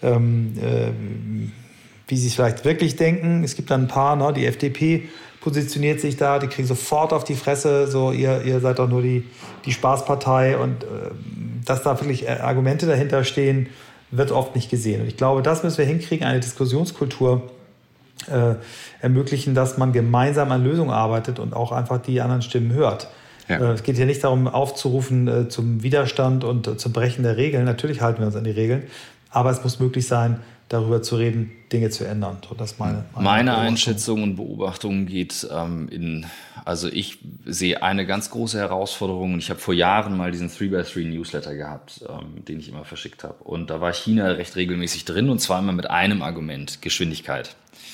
sie es vielleicht wirklich denken. Es gibt dann ein paar, die FDP positioniert sich da, die kriegen sofort auf die Fresse, so ihr seid doch nur die Spaßpartei. Und dass da wirklich Argumente dahinter stehen, wird oft nicht gesehen. Und ich glaube, das müssen wir hinkriegen, eine Diskussionskultur ermöglichen, dass man gemeinsam an Lösungen arbeitet und auch einfach die anderen Stimmen hört. Ja. Es geht hier nicht darum, aufzurufen zum Widerstand und zum Brechen der Regeln. Natürlich halten wir uns an die Regeln, aber es muss möglich sein, darüber zu reden, Dinge zu ändern. So, das meine Einschätzung und Beobachtung geht also ich sehe eine ganz große Herausforderung, und ich habe vor Jahren mal diesen 3x3 Newsletter gehabt, den ich immer verschickt habe. Und da war China recht regelmäßig drin, und zwar immer mit einem Argument: Geschwindigkeit.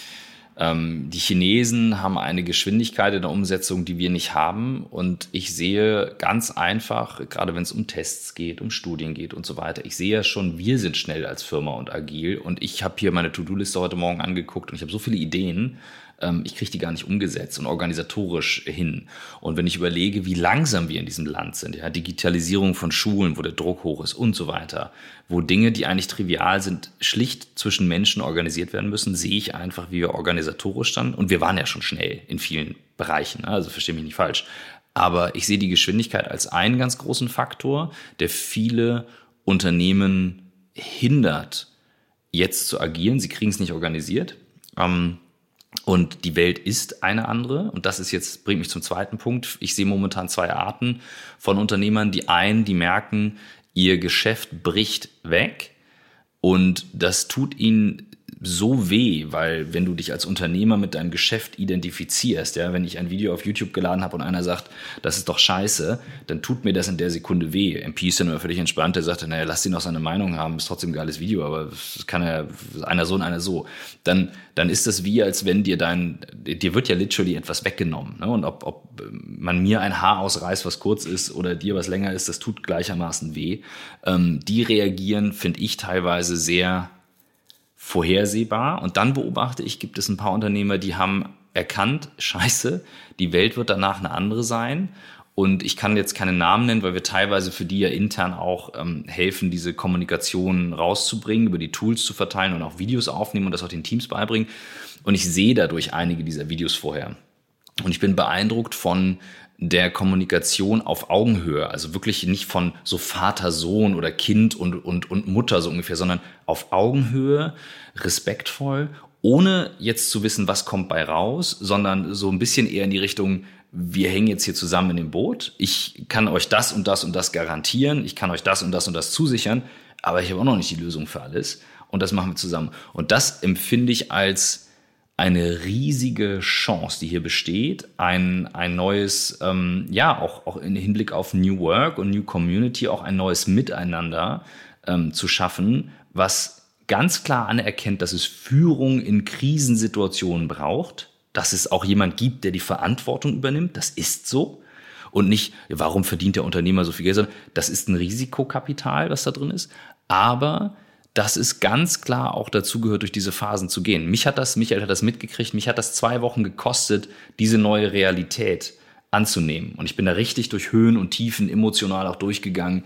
Die Chinesen haben eine Geschwindigkeit in der Umsetzung, die wir nicht haben. Und ich sehe ganz einfach, gerade wenn es um Tests geht, um Studien geht und so weiter, ich sehe ja schon, wir sind schnell als Firma und agil. Und ich habe hier meine To-Do-Liste heute Morgen angeguckt und ich habe so viele Ideen, ich kriege die gar nicht umgesetzt und organisatorisch hin. Und wenn ich überlege, wie langsam wir in diesem Land sind, ja, Digitalisierung von Schulen, wo der Druck hoch ist und so weiter, wo Dinge, die eigentlich trivial sind, schlicht zwischen Menschen organisiert werden müssen, sehe ich einfach, wie wir organisatorisch standen. Und wir waren ja schon schnell in vielen Bereichen, also verstehe mich nicht falsch. Aber ich sehe die Geschwindigkeit als einen ganz großen Faktor, der viele Unternehmen hindert, jetzt zu agieren. Sie kriegen es nicht organisiert. Und die Welt ist eine andere. Und das bringt mich zum zweiten Punkt. Ich sehe momentan 2 Arten von Unternehmern. Die einen, die merken, ihr Geschäft bricht weg. Und das tut ihnen so weh, weil wenn du dich als Unternehmer mit deinem Geschäft identifizierst, ja, wenn ich ein Video auf YouTube geladen habe und einer sagt, das ist doch scheiße, dann tut mir das in der Sekunde weh. MP ist dann immer völlig entspannt, der sagt, naja, lass ihn noch seine Meinung haben, ist trotzdem ein geiles Video, aber das kann ja einer so und einer so. Dann ist das wie, als wenn dir wird ja literally etwas weggenommen. Ne? Und ob man mir ein Haar ausreißt, was kurz ist, oder dir was länger ist, das tut gleichermaßen weh. Die reagieren, finde ich, teilweise sehr vorhersehbar. Und dann beobachte ich, gibt es ein paar Unternehmer, die haben erkannt, scheiße, die Welt wird danach eine andere sein. Und ich kann jetzt keine Namen nennen, weil wir teilweise für die ja intern auch helfen, diese Kommunikation rauszubringen, über die Tools zu verteilen und auch Videos aufnehmen und das auch den Teams beibringen. Und ich sehe dadurch einige dieser Videos vorher. Und ich bin beeindruckt von der Kommunikation auf Augenhöhe, also wirklich nicht von so Vater, Sohn oder Kind und Mutter so ungefähr, sondern auf Augenhöhe, respektvoll, ohne jetzt zu wissen, was kommt bei raus, sondern so ein bisschen eher in die Richtung, wir hängen jetzt hier zusammen in dem Boot, ich kann euch das und das und das garantieren, ich kann euch das und das und das zusichern, aber ich habe auch noch nicht die Lösung für alles, und das machen wir zusammen. Und das empfinde ich als eine riesige Chance, die hier besteht, ein neues, auch in Hinblick auf New Work und New Community, auch ein neues Miteinander zu schaffen, was ganz klar anerkennt, dass es Führung in Krisensituationen braucht, dass es auch jemand gibt, der die Verantwortung übernimmt, das ist so. Und nicht, warum verdient der Unternehmer so viel Geld, sondern das ist ein Risikokapital, was da drin ist, aber dass es ganz klar auch dazu gehört, durch diese Phasen zu gehen. Michael hat das mitgekriegt, mich hat das 2 Wochen gekostet, diese neue Realität anzunehmen. Und ich bin da richtig durch Höhen und Tiefen emotional auch durchgegangen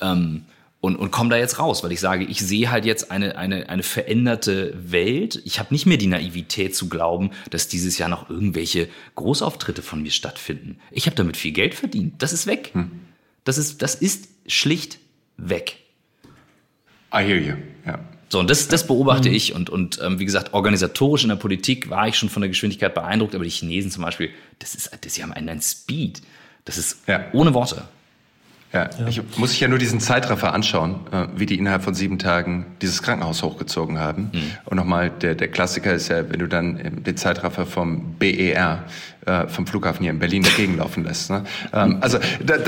und komme da jetzt raus, weil ich sage, ich sehe halt jetzt eine veränderte Welt. Ich habe nicht mehr die Naivität zu glauben, dass dieses Jahr noch irgendwelche Großauftritte von mir stattfinden. Ich habe damit viel Geld verdient. Das ist weg. Das ist schlicht weg. I hear you. Ja. So, und das beobachte ich und wie gesagt, organisatorisch in der Politik war ich schon von der Geschwindigkeit beeindruckt, aber die Chinesen zum Beispiel, sie haben einen Speed, das ist ohne Worte. Ja, ich muss sich ja nur diesen Zeitraffer anschauen, wie die innerhalb von 7 Tagen dieses Krankenhaus hochgezogen haben. Und nochmal, der Klassiker ist ja, wenn du dann den Zeitraffer vom BER, vom Flughafen hier in Berlin dagegen laufen lässt. Ne? Also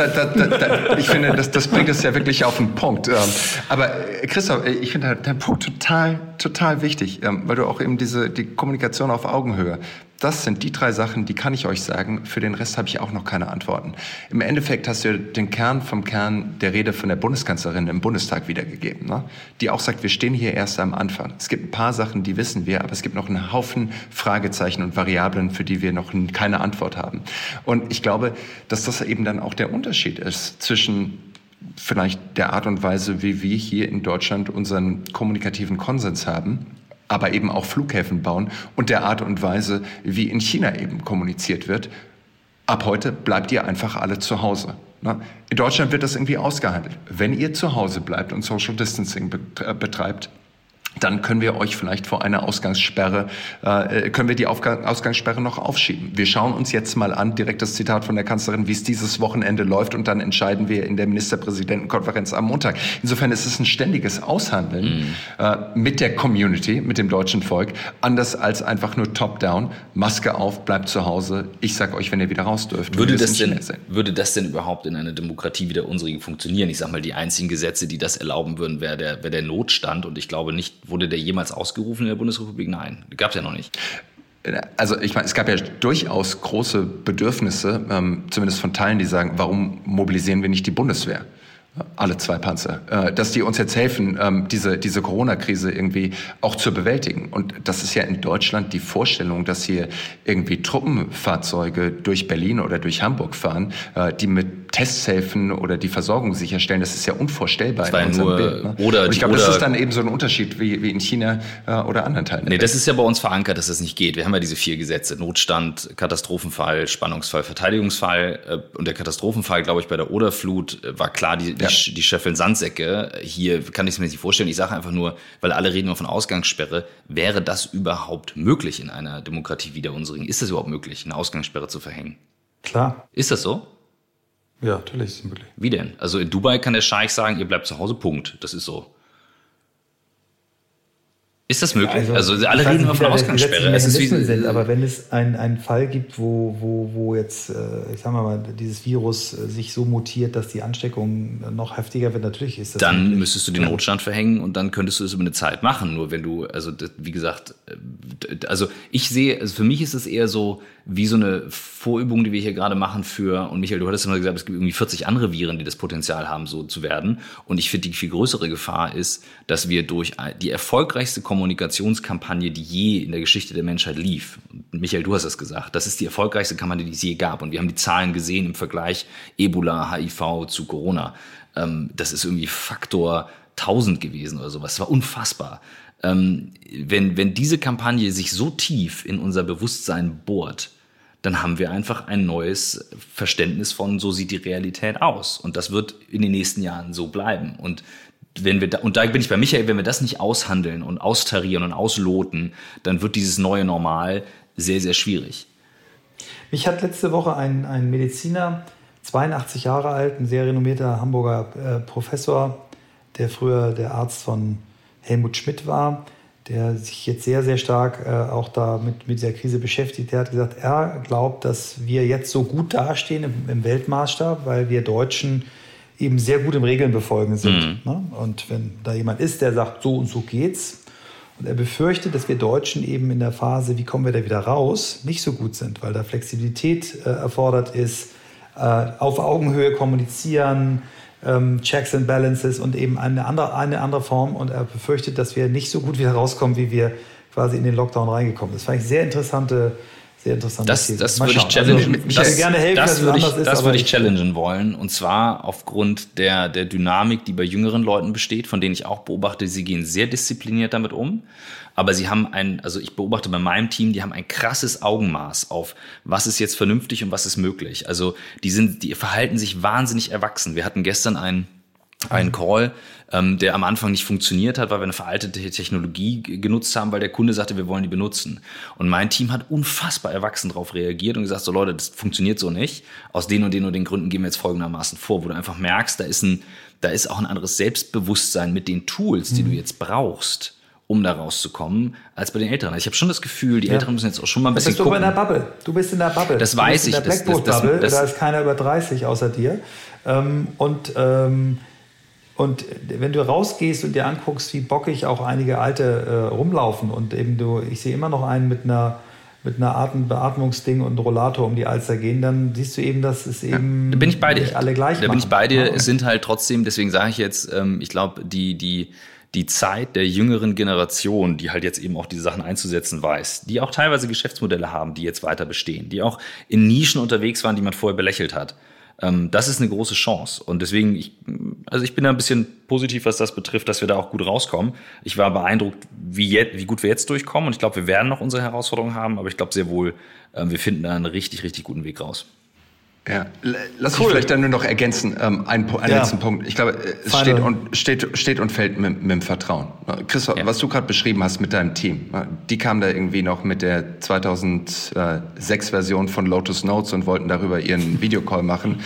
ich finde, das bringt es ja wirklich auf den Punkt. Aber Christoph, ich finde deinen Punkt total wichtig, weil du auch eben die Kommunikation auf Augenhöhe. Das sind die 3 Sachen, die kann ich euch sagen. Für den Rest habe ich auch noch keine Antworten. Im Endeffekt hast du den Kern vom Kern der Rede von der Bundeskanzlerin im Bundestag wiedergegeben, ne? Die auch sagt, wir stehen hier erst am Anfang. Es gibt ein paar Sachen, die wissen wir, aber es gibt noch einen Haufen Fragezeichen und Variablen, für die wir noch keine Antwort haben. Und ich glaube, dass das eben dann auch der Unterschied ist zwischen vielleicht der Art und Weise, wie wir hier in Deutschland unseren kommunikativen Konsens haben, aber eben auch Flughäfen bauen und der Art und Weise, wie in China eben kommuniziert wird. Ab heute bleibt ihr einfach alle zu Hause. In Deutschland wird das irgendwie ausgehandelt. Wenn ihr zu Hause bleibt und Social Distancing betreibt, dann können wir euch vielleicht vor einer Ausgangssperre, können wir die Ausgangssperre noch aufschieben. Wir schauen uns jetzt mal an, direkt das Zitat von der Kanzlerin, wie es dieses Wochenende läuft und dann entscheiden wir in der Ministerpräsidentenkonferenz am Montag. Insofern ist es ein ständiges Aushandeln mit der Community, mit dem deutschen Volk, anders als einfach nur top-down, Maske auf, bleibt zu Hause, ich sag euch, wenn ihr wieder raus dürft. Würde das denn überhaupt in einer Demokratie wie der unsrigen funktionieren? Ich sag mal, die einzigen Gesetze, die das erlauben würden, wäre der Notstand und ich glaube nicht, wurde der jemals ausgerufen in der Bundesrepublik? Nein, gab es ja noch nicht. Also ich meine, es gab ja durchaus große Bedürfnisse, zumindest von Teilen, die sagen, warum mobilisieren wir nicht die Bundeswehr? Alle 2 Panzer, dass die uns jetzt helfen, diese Corona-Krise irgendwie auch zu bewältigen. Und das ist ja in Deutschland die Vorstellung, dass hier irgendwie Truppenfahrzeuge durch Berlin oder durch Hamburg fahren, die mit Testhilfen oder die Versorgung sicherstellen. Das ist ja unvorstellbar in unserem Bild. Ne? Und ich glaube, das ist dann eben so ein Unterschied wie in China oder anderen Teilen. Nee, das ist ja bei uns verankert, dass das nicht geht. Wir haben ja diese 4 Gesetze. Notstand, Katastrophenfall, Spannungsfall, Verteidigungsfall. Und der Katastrophenfall, glaube ich, bei der Oderflut war klar, die scheffeln Sandsäcke. Hier kann ich es mir nicht vorstellen. Ich sage einfach nur, weil alle reden immer von Ausgangssperre, wäre das überhaupt möglich in einer Demokratie wie der unsrigen? Ist das überhaupt möglich, eine Ausgangssperre zu verhängen? Klar. Ist das so? Ja, natürlich ist es möglich. Wie denn? Also in Dubai kann der Scheich sagen, ihr bleibt zu Hause, Punkt. Das ist so. Ist das möglich? Also alle reden immer von Ausgangssperre. Es ist sind, aber wenn es einen Fall gibt, wo jetzt, ich sag mal, dieses Virus sich so mutiert, dass die Ansteckung noch heftiger wird, natürlich ist das. Dann möglich. Müsstest du den Notstand verhängen und dann könntest du es über eine Zeit machen. Nur wenn du, also wie gesagt, also ich sehe, also für mich ist es eher so wie so eine Vorübung, die wir hier gerade machen und Michael, du hattest immer gesagt, es gibt irgendwie 40 andere Viren, die das Potenzial haben, so zu werden. Und ich finde, die viel größere Gefahr ist, dass wir durch die erfolgreichste Kommunikationskampagne, die je in der Geschichte der Menschheit lief. Michael, du hast das gesagt. Das ist die erfolgreichste Kampagne, die es je gab. Und wir haben die Zahlen gesehen im Vergleich Ebola, HIV zu Corona. Das ist irgendwie Faktor 1000 gewesen oder sowas. Das war unfassbar. Wenn diese Kampagne sich so tief in unser Bewusstsein bohrt, dann haben wir einfach ein neues Verständnis von, so sieht die Realität aus. Und das wird in den nächsten Jahren so bleiben. Und da bin ich bei Michael, wenn wir das nicht aushandeln und austarieren und ausloten, dann wird dieses neue Normal sehr, sehr schwierig. Mich hat letzte Woche ein Mediziner, 82 Jahre alt, ein sehr renommierter Hamburger Professor, der früher der Arzt von Helmut Schmidt war, der sich jetzt sehr, sehr stark auch da mit dieser Krise beschäftigt. Der hat gesagt, er glaubt, dass wir jetzt so gut dastehen im Weltmaßstab, weil wir Deutschen eben sehr gut im Regeln befolgen sind. Ne? Und wenn da jemand ist, der sagt, so und so geht's, und er befürchtet, dass wir Deutschen eben in der Phase, wie kommen wir da wieder raus, nicht so gut sind, weil da Flexibilität erfordert ist, auf Augenhöhe kommunizieren, Checks and Balances und eben eine andere Form. Und er befürchtet, dass wir nicht so gut wieder rauskommen, wie wir quasi in den Lockdown reingekommen sind. Das fand ich sehr interessante Das würde ich challengen. Das würde ich challengen wollen. Und zwar aufgrund der Dynamik, die bei jüngeren Leuten besteht, von denen ich auch beobachte, sie gehen sehr diszipliniert damit um. Aber sie haben ich beobachte bei meinem Team, die haben ein krasses Augenmaß auf, was ist jetzt vernünftig und was ist möglich. Also die verhalten sich wahnsinnig erwachsen. Wir hatten gestern ein einen Call, der am Anfang nicht funktioniert hat, weil wir eine veraltete Technologie genutzt haben, weil der Kunde sagte, wir wollen die benutzen. Und mein Team hat unfassbar erwachsen darauf reagiert und gesagt, so Leute, das funktioniert so nicht. Aus den und den Gründen gehen wir jetzt folgendermaßen vor, wo du einfach merkst, da ist auch ein anderes Selbstbewusstsein mit den Tools, die du jetzt brauchst, um da rauszukommen, als bei den Älteren. Ich habe schon das Gefühl, die Älteren müssen jetzt auch schon mal ein bisschen gucken. Du bist in der Bubble. Das weiß ich. In der Blackboard-Bubble, da ist keiner über 30 außer dir. Und wenn du rausgehst und dir anguckst, wie bockig auch einige Alte rumlaufen und eben ich sehe immer noch einen mit einer Beatmungsding und Rollator um die Alster gehen, dann siehst du eben, dass es eben da bin ich bei dir. Nicht alle gleich Da machen. bin ich bei dir. Es sind halt trotzdem, deswegen sage ich jetzt, ich glaube, die Zeit der jüngeren Generation, die halt jetzt eben auch diese Sachen einzusetzen weiß, die auch teilweise Geschäftsmodelle haben, die jetzt weiter bestehen, die auch in Nischen unterwegs waren, die man vorher belächelt hat. Das ist eine große Chance. Und deswegen, ich bin da ein bisschen positiv, was das betrifft, dass wir da auch gut rauskommen. Ich war beeindruckt, wie gut wir jetzt durchkommen. Und ich glaube, wir werden noch unsere Herausforderungen haben. Aber ich glaube sehr wohl, wir finden da einen richtig, richtig guten Weg raus. Ja, lass mich vielleicht dann nur noch ergänzen, einen letzten Punkt. Ich glaube, es steht und fällt mit dem Vertrauen. Chris, was du gerade beschrieben hast mit deinem Team, die kamen da irgendwie noch mit der 2006-Version von Lotus Notes und wollten darüber ihren Videocall machen.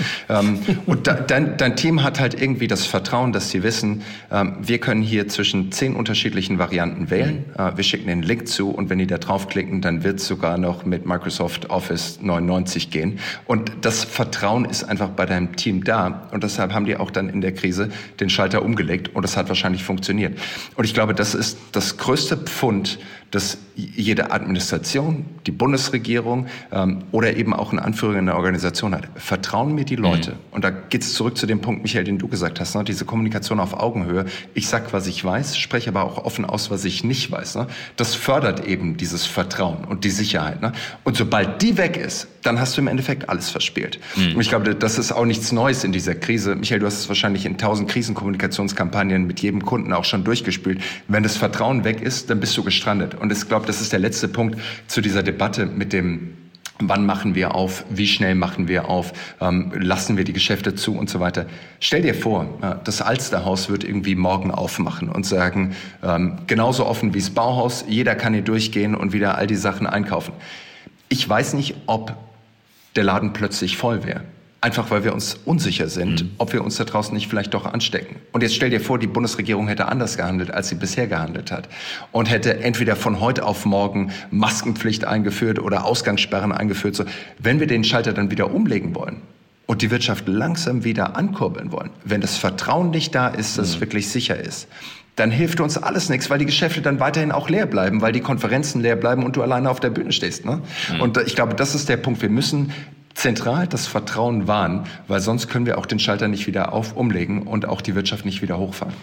Und dein Team hat halt irgendwie das Vertrauen, dass sie wissen, wir können hier zwischen 10 unterschiedlichen Varianten wählen. Wir schicken den Link zu und wenn die da draufklicken, dann wird es sogar noch mit Microsoft Office 99 gehen. Und das Vertrauen ist einfach bei deinem Team da und deshalb haben die auch dann in der Krise den Schalter umgelegt und das hat wahrscheinlich funktioniert. Und ich glaube, das ist das größte Pfund, dass jede Administration, die Bundesregierung oder eben auch ein Anführer in der Organisation hat. Vertrauen mir die Leute. Und da geht's zurück zu dem Punkt, Michael, den du gesagt hast, ne? Diese Kommunikation auf Augenhöhe. Ich sag, was ich weiß, spreche aber auch offen aus, was ich nicht weiß. Ne? Das fördert eben dieses Vertrauen und die Sicherheit. Ne? Und sobald die weg ist, dann hast du im Endeffekt alles verspielt. Und ich glaube, das ist auch nichts Neues in dieser Krise. Michael, du hast es wahrscheinlich in 1000 Krisenkommunikationskampagnen mit jedem Kunden auch schon durchgespielt. Wenn das Vertrauen weg ist, dann bist du gestrandet. Und ich glaube, das ist der letzte Punkt zu dieser Debatte mit dem, wann machen wir auf, wie schnell machen wir auf, lassen wir die Geschäfte zu und so weiter. Stell dir vor, das Alsterhaus wird irgendwie morgen aufmachen und sagen, genauso offen wie das Bauhaus, jeder kann hier durchgehen und wieder all die Sachen einkaufen. Ich weiß nicht, ob der Laden plötzlich voll wäre. Einfach weil wir uns unsicher sind, ob wir uns da draußen nicht vielleicht doch anstecken. Und jetzt stell dir vor, die Bundesregierung hätte anders gehandelt, als sie bisher gehandelt hat. Und hätte entweder von heute auf morgen Maskenpflicht eingeführt oder Ausgangssperren eingeführt. So, wenn wir den Schalter dann wieder umlegen wollen und die Wirtschaft langsam wieder ankurbeln wollen, wenn das Vertrauen nicht da ist, dass es wirklich sicher ist, dann hilft uns alles nichts, weil die Geschäfte dann weiterhin auch leer bleiben, weil die Konferenzen leer bleiben und du alleine auf der Bühne stehst. Ne? Und ich glaube, das ist der Punkt. Wir müssen zentral das Vertrauen wahren, weil sonst können wir auch den Schalter nicht wieder umlegen und auch die Wirtschaft nicht wieder hochfahren.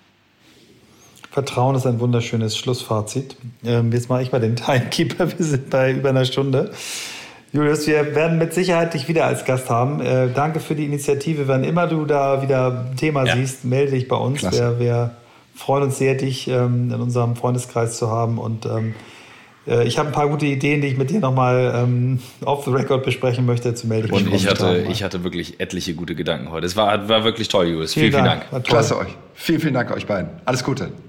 Vertrauen ist ein wunderschönes Schlussfazit. Jetzt mache ich mal den Timekeeper. Wir sind bei über einer Stunde. Julius, wir werden mit Sicherheit dich wieder als Gast haben. Danke für die Initiative. Wann immer du da wieder ein Thema siehst, melde dich bei uns. Wir freuen uns sehr, dich in unserem Freundeskreis zu haben. Und ich habe ein paar gute Ideen, die ich mit dir nochmal off the record besprechen möchte. Melde und ich hatte wirklich etliche gute Gedanken heute. Es war wirklich toll, Julius. Vielen Dank. Klasse euch. Vielen Dank euch beiden. Alles Gute.